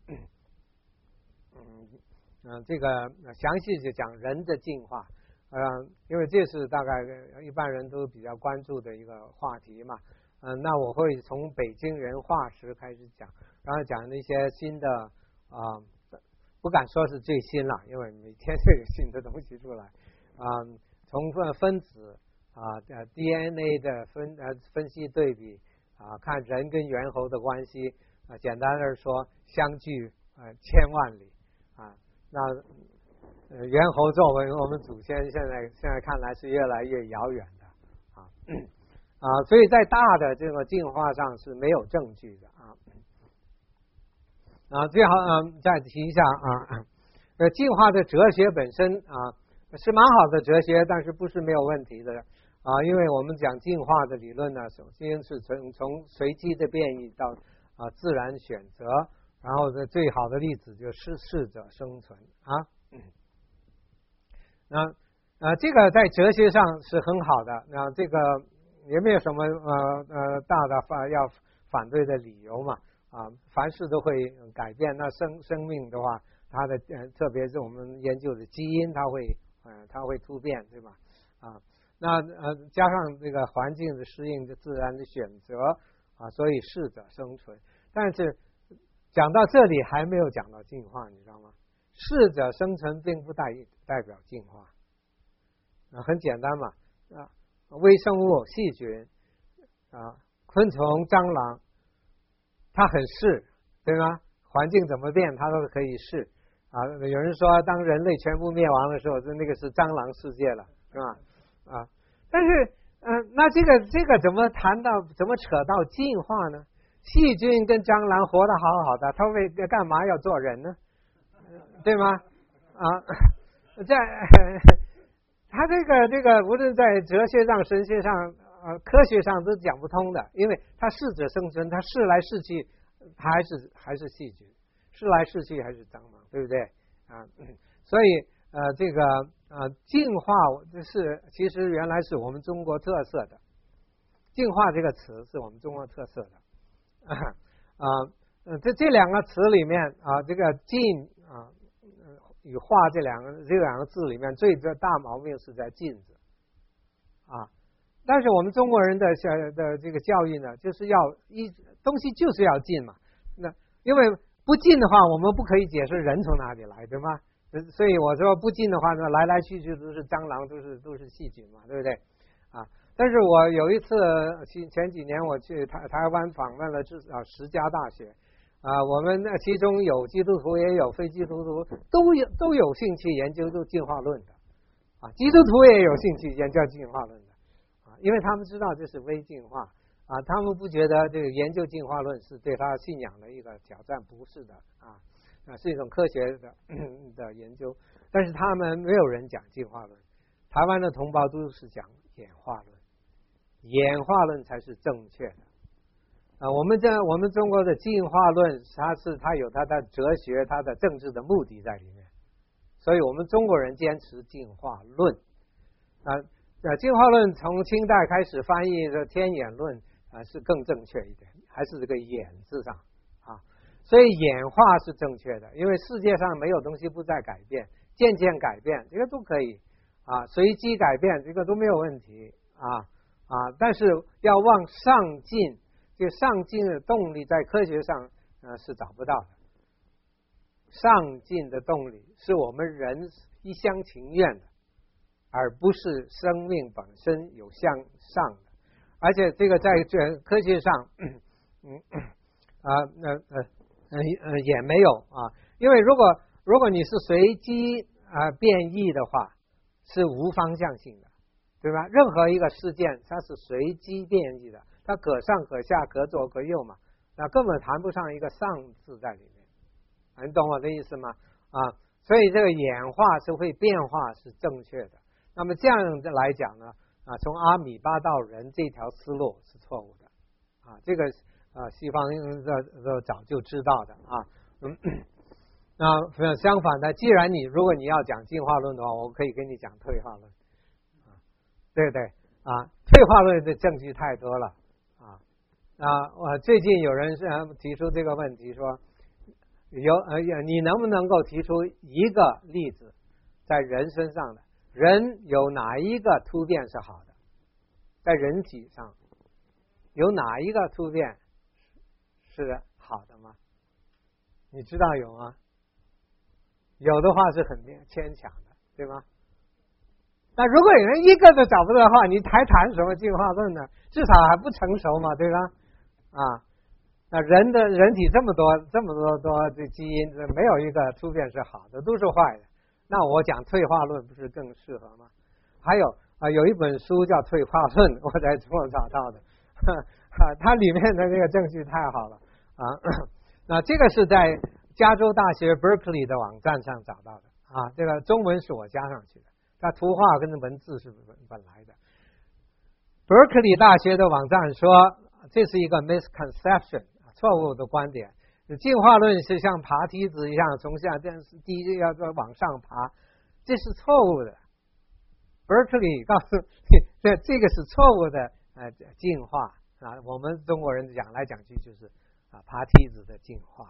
这个详细就讲人的进化因为这是大概一般人都比较关注的一个话题嘛那我会从北京人化石开始讲，然后讲那些新的不敢说是最新了，因为每天都有新的东西出来从分子DNA 的分析对比看人跟猿猴的关系简单的说相距千万里那猿猴作为我们祖先现在看来是越来越遥远的所以在大的这个进化上是没有证据的最好再提一下进化的哲学本身是蛮好的哲学，但是不是没有问题的因为我们讲进化的理论呢，首先是从随机的变异到自然选择，然后最好的例子就是适者生存这个在哲学上是很好的，那这个也没有什么大的要反对的理由嘛凡事都会改变，那生命的话它的特别是我们研究的基因它会突变，对吧那加上这个环境的适应的自然的选择所以适者生存。但是讲到这里还没有讲到进化，你知道吗？适者生存并不代表进化很简单嘛微生物细菌昆虫蟑螂它很适，对吗？环境怎么变它都可以适有人说当人类全部灭亡的时候那个是蟑螂世界了，是吧但是那这个怎么扯到进化呢？细菌跟蟑螂活得好好的，它为干嘛要做人呢？对吗它这个无论在哲学上神学上科学上都讲不通的，因为它适者生存，它试来试去还是细菌，试来试去还是蟑螂，对不对所以这个进化其实原来是我们中国特色的，进化这个词是我们中国特色的这两个词里面这个进与化这两个字里面最大毛病是在进字但是我们中国人的这个教育呢，就是要东西就是要进嘛，那因为不进的话我们不可以解释人从哪里来，对吗？所以我说不进的话呢，来来去去都是蟑螂，都是细菌嘛，对不对但是我有一次前几年我去台湾访问了10家大学我们其中有基督徒也有非基督徒，都有兴趣研究进化论的基督徒也有兴趣研究进化论的因为他们知道这是微进化他们不觉得这个研究进化论是对他信仰的一个挑战，不是的是一种科学的研究，但是他们没有人讲进化论，台湾的同胞都是讲演化论，演化论才是正确的我们中国的进化论它有它的哲学它的政治的目的在里面，所以我们中国人坚持进化论进化论从清代开始翻译的天演论是更正确一点，还是这个演字上所以演化是正确的，因为世界上没有东西不再改变，渐渐改变这个都可以随机改变这个都没有问题但是要往上进，这个上进的动力在科学上是找不到的。上进的动力是我们人一厢情愿的，而不是生命本身有向上的。而且这个在科学上，也没有因为如果你是随机变异的话，是无方向性的，对吧？任何一个事件它是随机变异的，它可上可下，可左可右嘛，那根本谈不上一个上字在里面。你懂我的意思吗？所以这个演化是会变化是正确的。那么这样来讲呢，从阿米巴到人这条思路是错误的这个西方都早就知道的那相反的，既然如果你要讲进化论的话，我可以跟你讲退化论对不对退化论的证据太多了最近有人提出这个问题说，你能不能够提出一个例子，在人身上的人有哪一个突变是好的？在人体上有哪一个突变是好的吗？你知道有吗？有的话是很牵强的，对吗？那如果有人一个都找不到的话，你还谈什么进化论呢？至少还不成熟嘛，对吧？那人体这么多的基因，没有一个突变是好的，都是坏的。那我讲退化论不是更适合吗？还有有一本书叫《退化论》，我在中国找到的它里面的那个证据太好了那这个是在加州大学 Berkeley 的网站上找到的这个中文是我加上去的，它图画跟文字是本来的。Berkeley 大学的网站说，这是一个 misconception 错误的观点，进化论是像爬梯子一样从下第一要往上爬，这是错误的。Berkeley 告诉你，这个是错误的进化我们中国人讲来讲去就是爬梯子的进化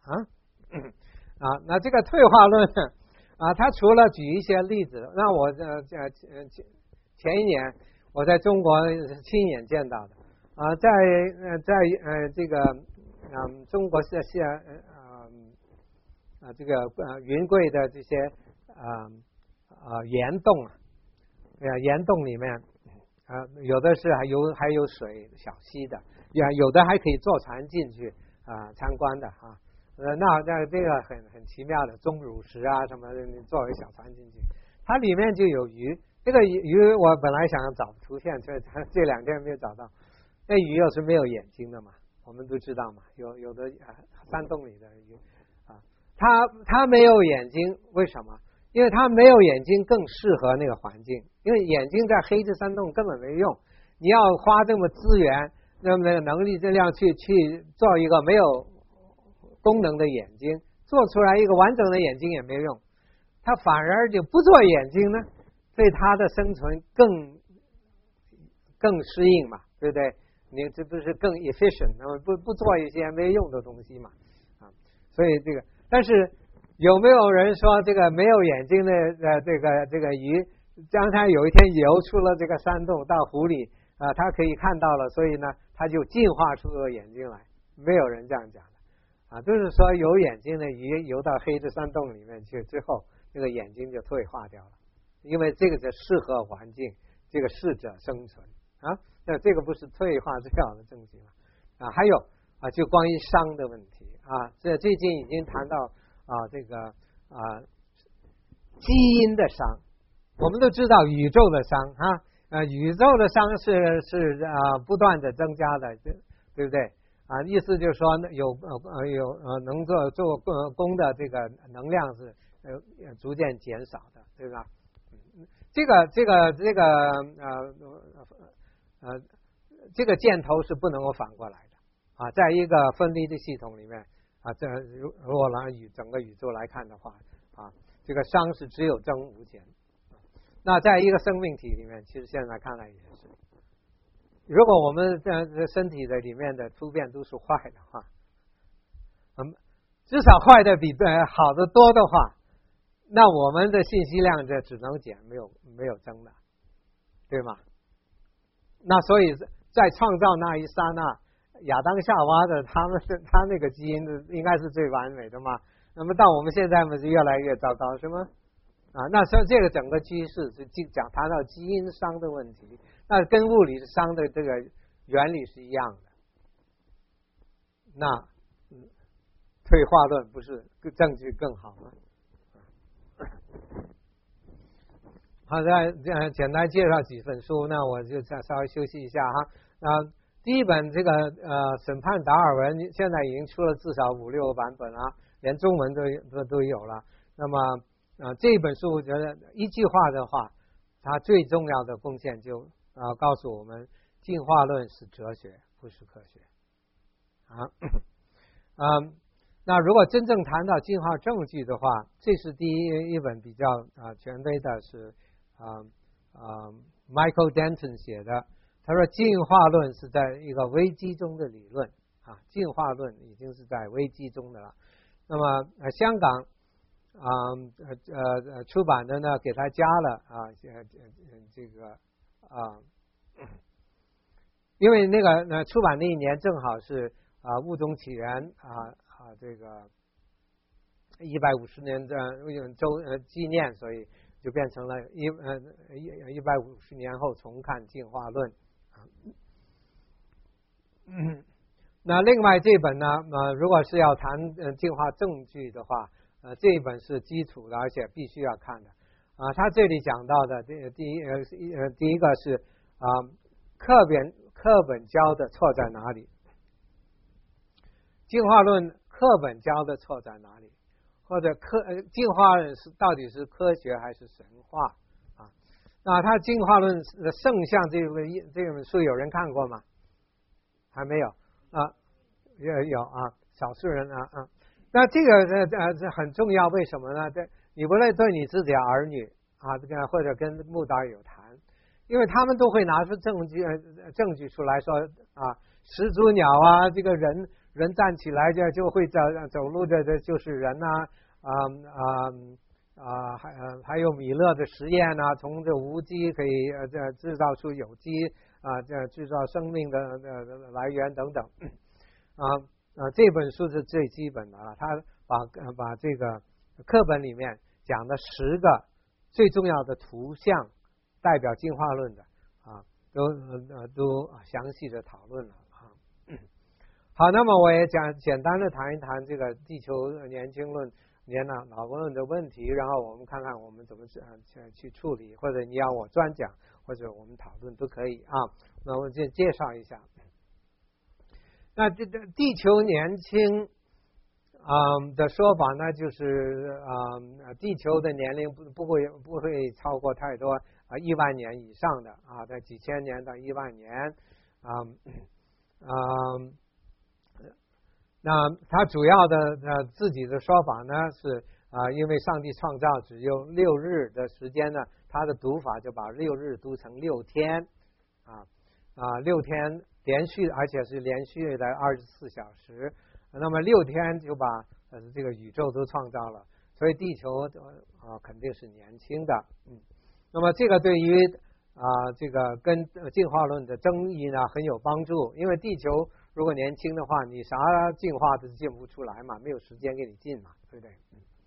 那这个退化论他除了举一些例子，那我前一年我在中国亲眼见到的在这个中国这个云贵的这些岩洞岩洞里面有的是还有水小溪的，有的还可以坐船进去参观的那这个很奇妙的钟乳石什么的，你坐一小船进去，它里面就有鱼。这个鱼我本来想找图片，这2天没有找到。那鱼又是没有眼睛的嘛，我们都知道嘛，有的山洞里的鱼它没有眼睛，为什么？因为它没有眼睛更适合那个环境，因为眼睛在黑质山洞根本没用，你要花这么资源那么能力这样去做一个没有功能的眼睛，做出来一个完整的眼睛也没用，它反而就不做眼睛呢，对它的生存更适应嘛，对不对？你这不是更 efficient， 不做一些没用的东西嘛所以这个，但是有没有人说这个没有眼睛的这个鱼，当它有一天游出了这个山洞到湖里它可以看到了，所以呢它就进化出个眼睛来？没有人这样讲的都是说有眼睛的鱼游到黑质山洞里面去之后，这个眼睛就退化掉了，因为这个是适合环境，这个适者生存那这个不是退化最好的证据吗？还有就关于熵的问题这最近已经谈到这个基因的熵，我们都知道宇宙的熵宇宙的熵是不断的增加的，对不对意思就是说有能做功的这个能量是逐渐减少的，对吧？这个箭头是不能够反过来的在一个分离的系统里面这如果拿整个宇宙来看的话这个熵是只有增无减。那在一个生命体里面，其实现在看来也是，如果我们身体的里面的突变都是坏的话至少坏的比好的多的话，那我们的信息量这只能减，没有增的，对吗？ 那所以在创造那一刹那，亚当夏娃的他那个基因应该是最完美的嘛。那么到我们现在嘛是越来越糟糕，是吗？那所以这个整个趋势是谈到基因熵的问题，那跟物理熵的这个原理是一样的。那退化论不是证据更好吗？好的，简单介绍几本书，那我就再稍微休息一下哈。第一本这个审判达尔文现在已经出了至少5、6个版本了，连中文都有了。那么这一本书我觉得一句话的话，它最重要的贡献就告诉我们，进化论是哲学，不是科学那如果真正谈到进化证据的话，这是第一本比较权威的是Michael Denton 写的。他说进化论是在一个危机中的理论进化论已经是在危机中的了。那么香港出版的呢给他加了这个因为那个出版那一年正好是物种起源这个150年的纪念，所以就变成了150年后重看进化论。那另外这本呢如果是要谈进化证据的话，这一本是基础的，而且必须要看的他这里讲到的第一个是课本教的错在哪里？进化论课本教的错在哪里？或者进化论到底是科学还是神话那他进化论的圣像这本书有人看过吗？还没有有少数人那这个很重要，为什么呢？你不论对你自己的儿女或者跟牧导有谈，因为他们都会拿出证据出来说始祖鸟这个人站起来就会走路的就是人还有米勒的实验从这无机可以制造出有机制造生命的来源等等这本书是最基本的他把这个课本里面讲的10个最重要的图像代表进化论的都详细的讨论了好，那么我也简单的谈一谈这个地球年轻论老论的问题，然后我们看看我们怎么去处理，或者你要我专讲或者我们讨论都可以那我就介绍一下。那这地球年轻的说法呢，就是地球的年龄不会超过太多1万年以上的在几千年到1万年那他主要的自己的说法呢是因为上帝创造只有6日的时间呢，他的读法就把6日读成6天6天连续，而且是连续的24小时，那么6天就把这个宇宙都创造了，所以地球肯定是年轻的那么这个对于这个跟进化论的争议呢很有帮助，因为地球如果年轻的话，你啥进化都进不出来嘛，没有时间给你进嘛，对不对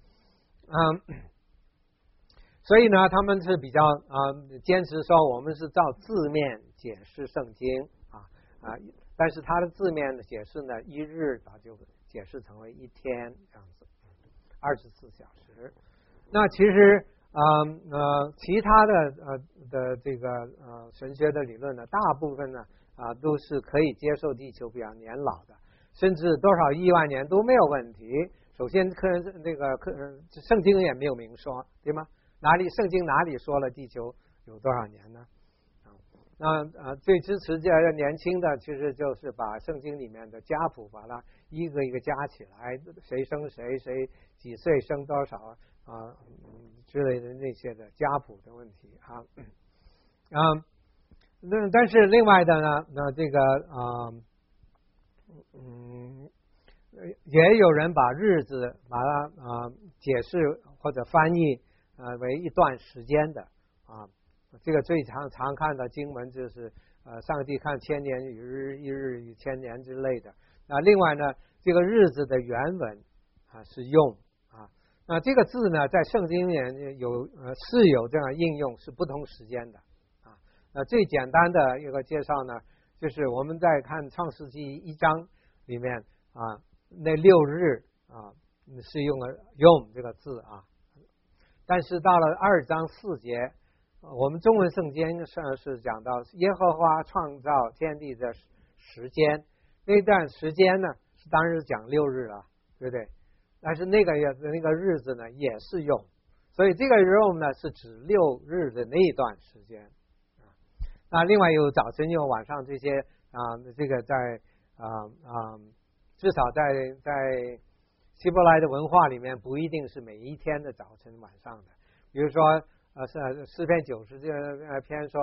所以呢他们是比较坚持说我们是照字面解释圣经但是它的字面的解释呢1日就解释成为1天这样子24小时。那其实其他的这个神学的理论呢，大部分呢都是可以接受地球比较年老的，甚至多少亿万年都没有问题。首先圣经也没有明说，对吗？圣经哪里说了地球有多少年呢？那最支持这年轻的，其实就是把圣经里面的家谱把它一个一个加起来，谁生谁，谁几岁生多少之类的那些的家谱的问题但是另外的呢，那这个也有人把日子把它解释或者翻译为一段时间的这个最常看的经文就是上帝看千年与日，一日与千年之类的。另外呢，这个日子的原文是用那这个字呢，在圣经里是有这样应用，是不同时间的最简单的一个介绍呢，就是我们在看创世纪1章里面那6日是用了用这个字但是到了2章4节，我们中文圣经上是讲到耶和华创造天地的时间，那段时间呢当然是讲6日了，对不对？但是那个日子呢也是用，所以这个用呢是指6日的那一段时间那另外有早晨有晚上这些这个在至少在希伯来的文化里面不一定是每一天的早晨晚上的。比如说诗篇90这篇说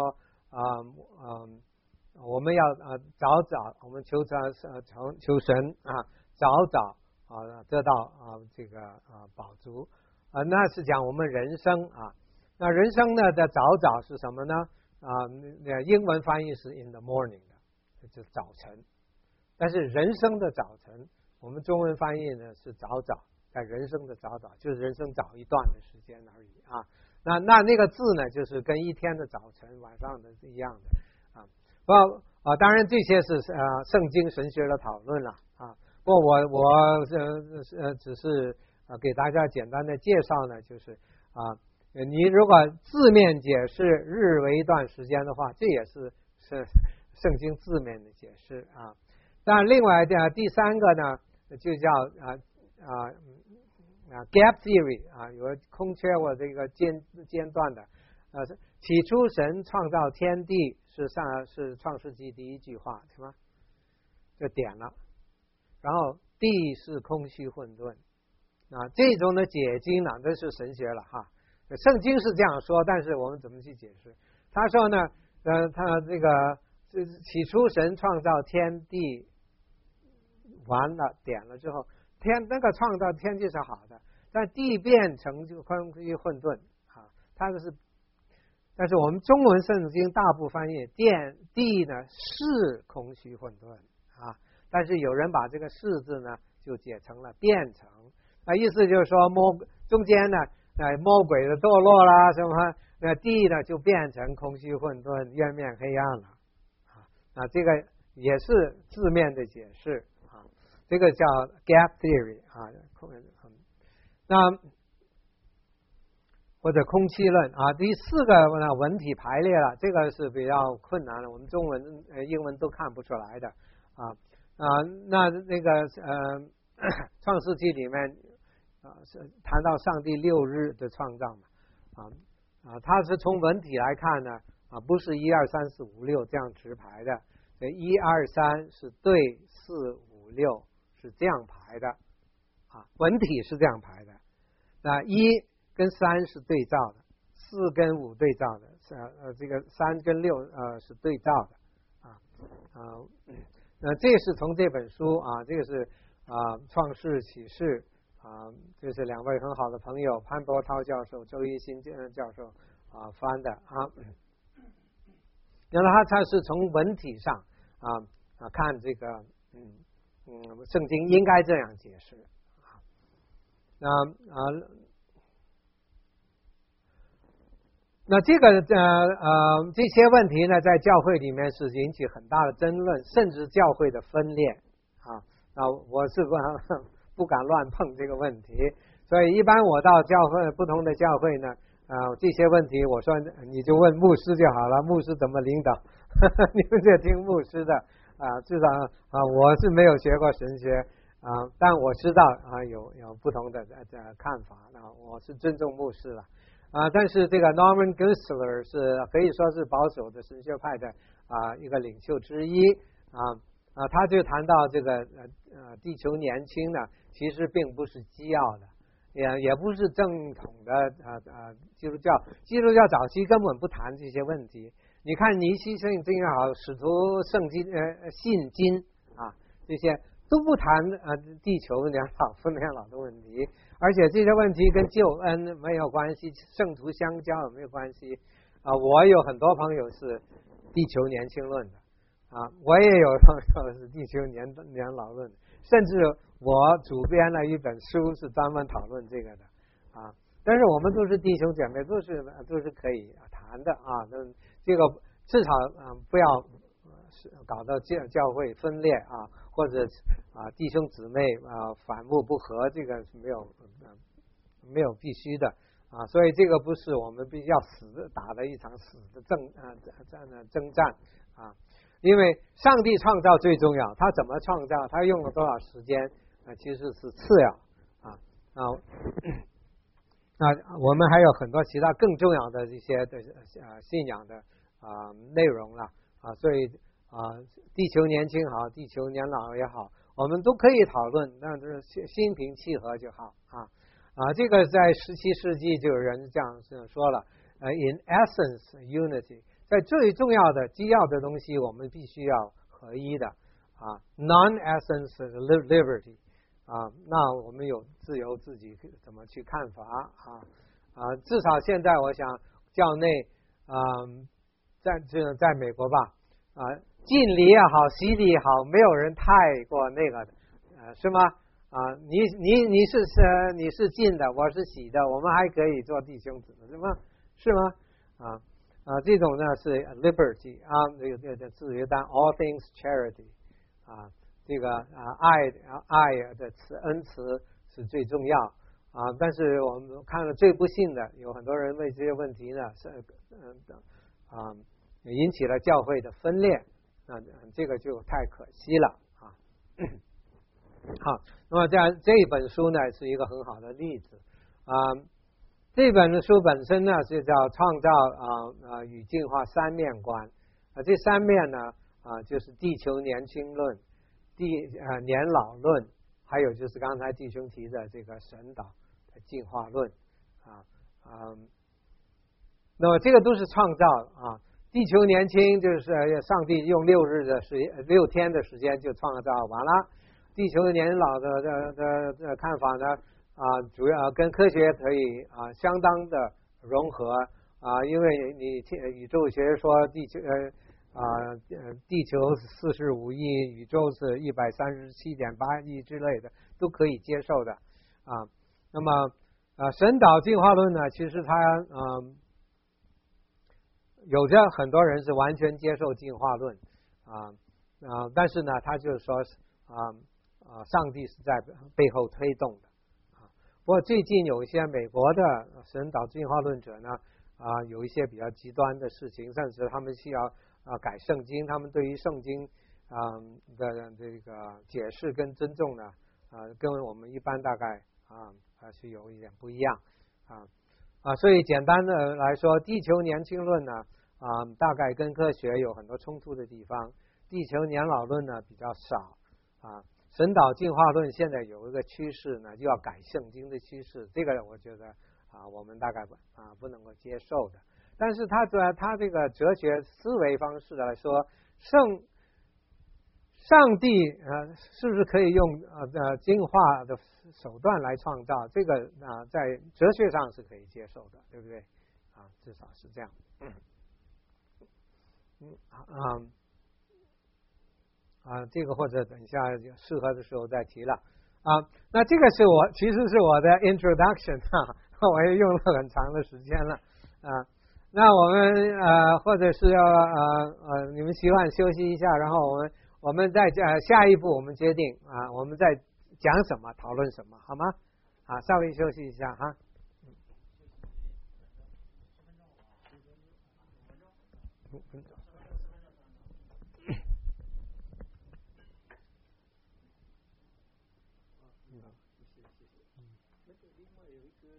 我们要早我们求神早得到这个饱足那是讲我们人生那人生呢的早是什么呢英文翻译是 in the morning 的，就是早晨。但是人生的早晨，我们中文翻译呢是早，在人生的早，就是人生早一段的时间而已那个字呢，就是跟一天的早晨、晚上的是一样的当然这些是圣经神学的讨论了不过我只是给大家简单的介绍呢，就是你如果字面解释日为一段时间的话，这也是圣经字面的解释但另外第三个呢，就叫gap theory 有空缺或这个间断的起初神创造天地是创世纪第1句话，对吗？就点了，然后地是空虚混沌这种的解经呢，这是神学了圣经是这样说，但是我们怎么去解释？他说呢他这个起初神创造天地完了点了之后，那个创造天地是好的，但地变成就空虚混沌但是我们中文圣经大部分翻译地呢是空虚混沌但是有人把这个是字呢就解成了变成意思就是说中间呢魔鬼的堕落啦什么地呢就变成空虚混沌，月面黑暗了这个也是字面的解释这个叫 gap theory 那或者空气论第4个呢文体排列了，这个是比较困难的，我们中文英文都看不出来的那个创世纪里面谈到上帝6日的创造它是从文体来看呢不是1、2、3、4、5、6这样直排的1、2、3是对4、5、6是这样排的文体是这样排的1跟3是对照的，4跟5对照的这个3跟6是对照的这是从这本书这个是创世启示这是2位很好的朋友潘伯涛教授、周一新教授翻的然后他是从文体上看这个圣经应该这样解释那这个这些问题呢，在教会里面是引起很大的争论，甚至教会的分裂我是不敢乱碰这个问题，所以一般我到不同的教会呢这些问题我说你就问牧师就好了，牧师怎么领导你们就听牧师的至少我是没有学过神学但我知道有不同的看法我是尊重牧师了但是这个 Norman Geisler 是可以说是保守的神学派的一个领袖之一他就谈到这个地球年轻呢其实并不是基要的，也不是正统的基督教早期根本不谈这些问题。你看尼西圣经也好，使徒圣经信经这些都不谈地球年老不年老的问题，而且这些问题跟救恩没有关系，圣徒相交也没有关系我有很多朋友是地球年轻论的我也有朋友是地球年老论的，甚至我主编了一本书是专门讨论这个的但是我们都是弟兄姐妹，都是可以谈的这个至少不要搞到教会分裂或者弟兄姊妹反目不和，这个是没有必须的所以这个不是我们必须要打的一场死的征战因为上帝创造最重要，他怎么创造，他用了多少时间其实是次要我们还有很多其他更重要的一些的信仰的内容了所以地球年轻好，地球年老也好，我们都可以讨论，但是心平气和就好这个在17世纪就有人这样说了in essence unity， 在最重要的基要的东西我们必须要合一的non-essence liberty那我们有自由自己怎么去看法至少现在我想教内在美国吧敬礼也好，洗礼也好，没有人太过那个的是吗你是敬的，我是洗的，我们还可以做弟兄姊妹是吗这种呢是 liberty 这个自由，但 all things charity这个爱的恩慈是最重要但是我们看了最不幸的，有很多人为这些问题呢引起了教会的分裂这个就太可惜了好，那么这一本书呢是一个很好的例子这本书本身呢是叫创造与进化三面观这三面呢就是地球年轻论、年老论，还有就是刚才弟兄提的这个神导的进化论那么这个都是创造地球年轻就是上帝用6天的时间就创造完了，地球年老的看法呢主要跟科学可以相当的融合因为你宇宙学说地球45亿，宇宙是137.8亿之类的都可以接受的那么神导进化论呢，其实它有着很多人是完全接受进化论但是呢他就是说上帝是在背后推动的不过最近有一些美国的神导进化论者呢有一些比较极端的事情，甚至他们需要改圣经，他们对于圣经的这个解释跟尊重呢跟我们一般大概还是有一点不一样所以简单的来说，地球年轻论呢大概跟科学有很多冲突的地方，地球年老论呢比较少神导进化论现在有一个趋势呢，就要改圣经的趋势，这个我觉得我们大概不能够接受的。但是他这个哲学思维方式来说，上帝是不是可以用进化的手段来创造？这个在哲学上是可以接受的，对不对至少是这样这个或者等一下适合的时候再提了那这个其实是我的 introduction 我也用了很长的时间了那我们或者是要你们习惯休息一下，然后我们再下一步我们决定我们再讲什么，讨论什么，好吗稍微休息一下5分钟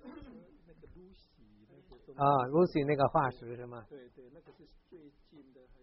Lucy 那个化石是吗？ 对，那个是最近的。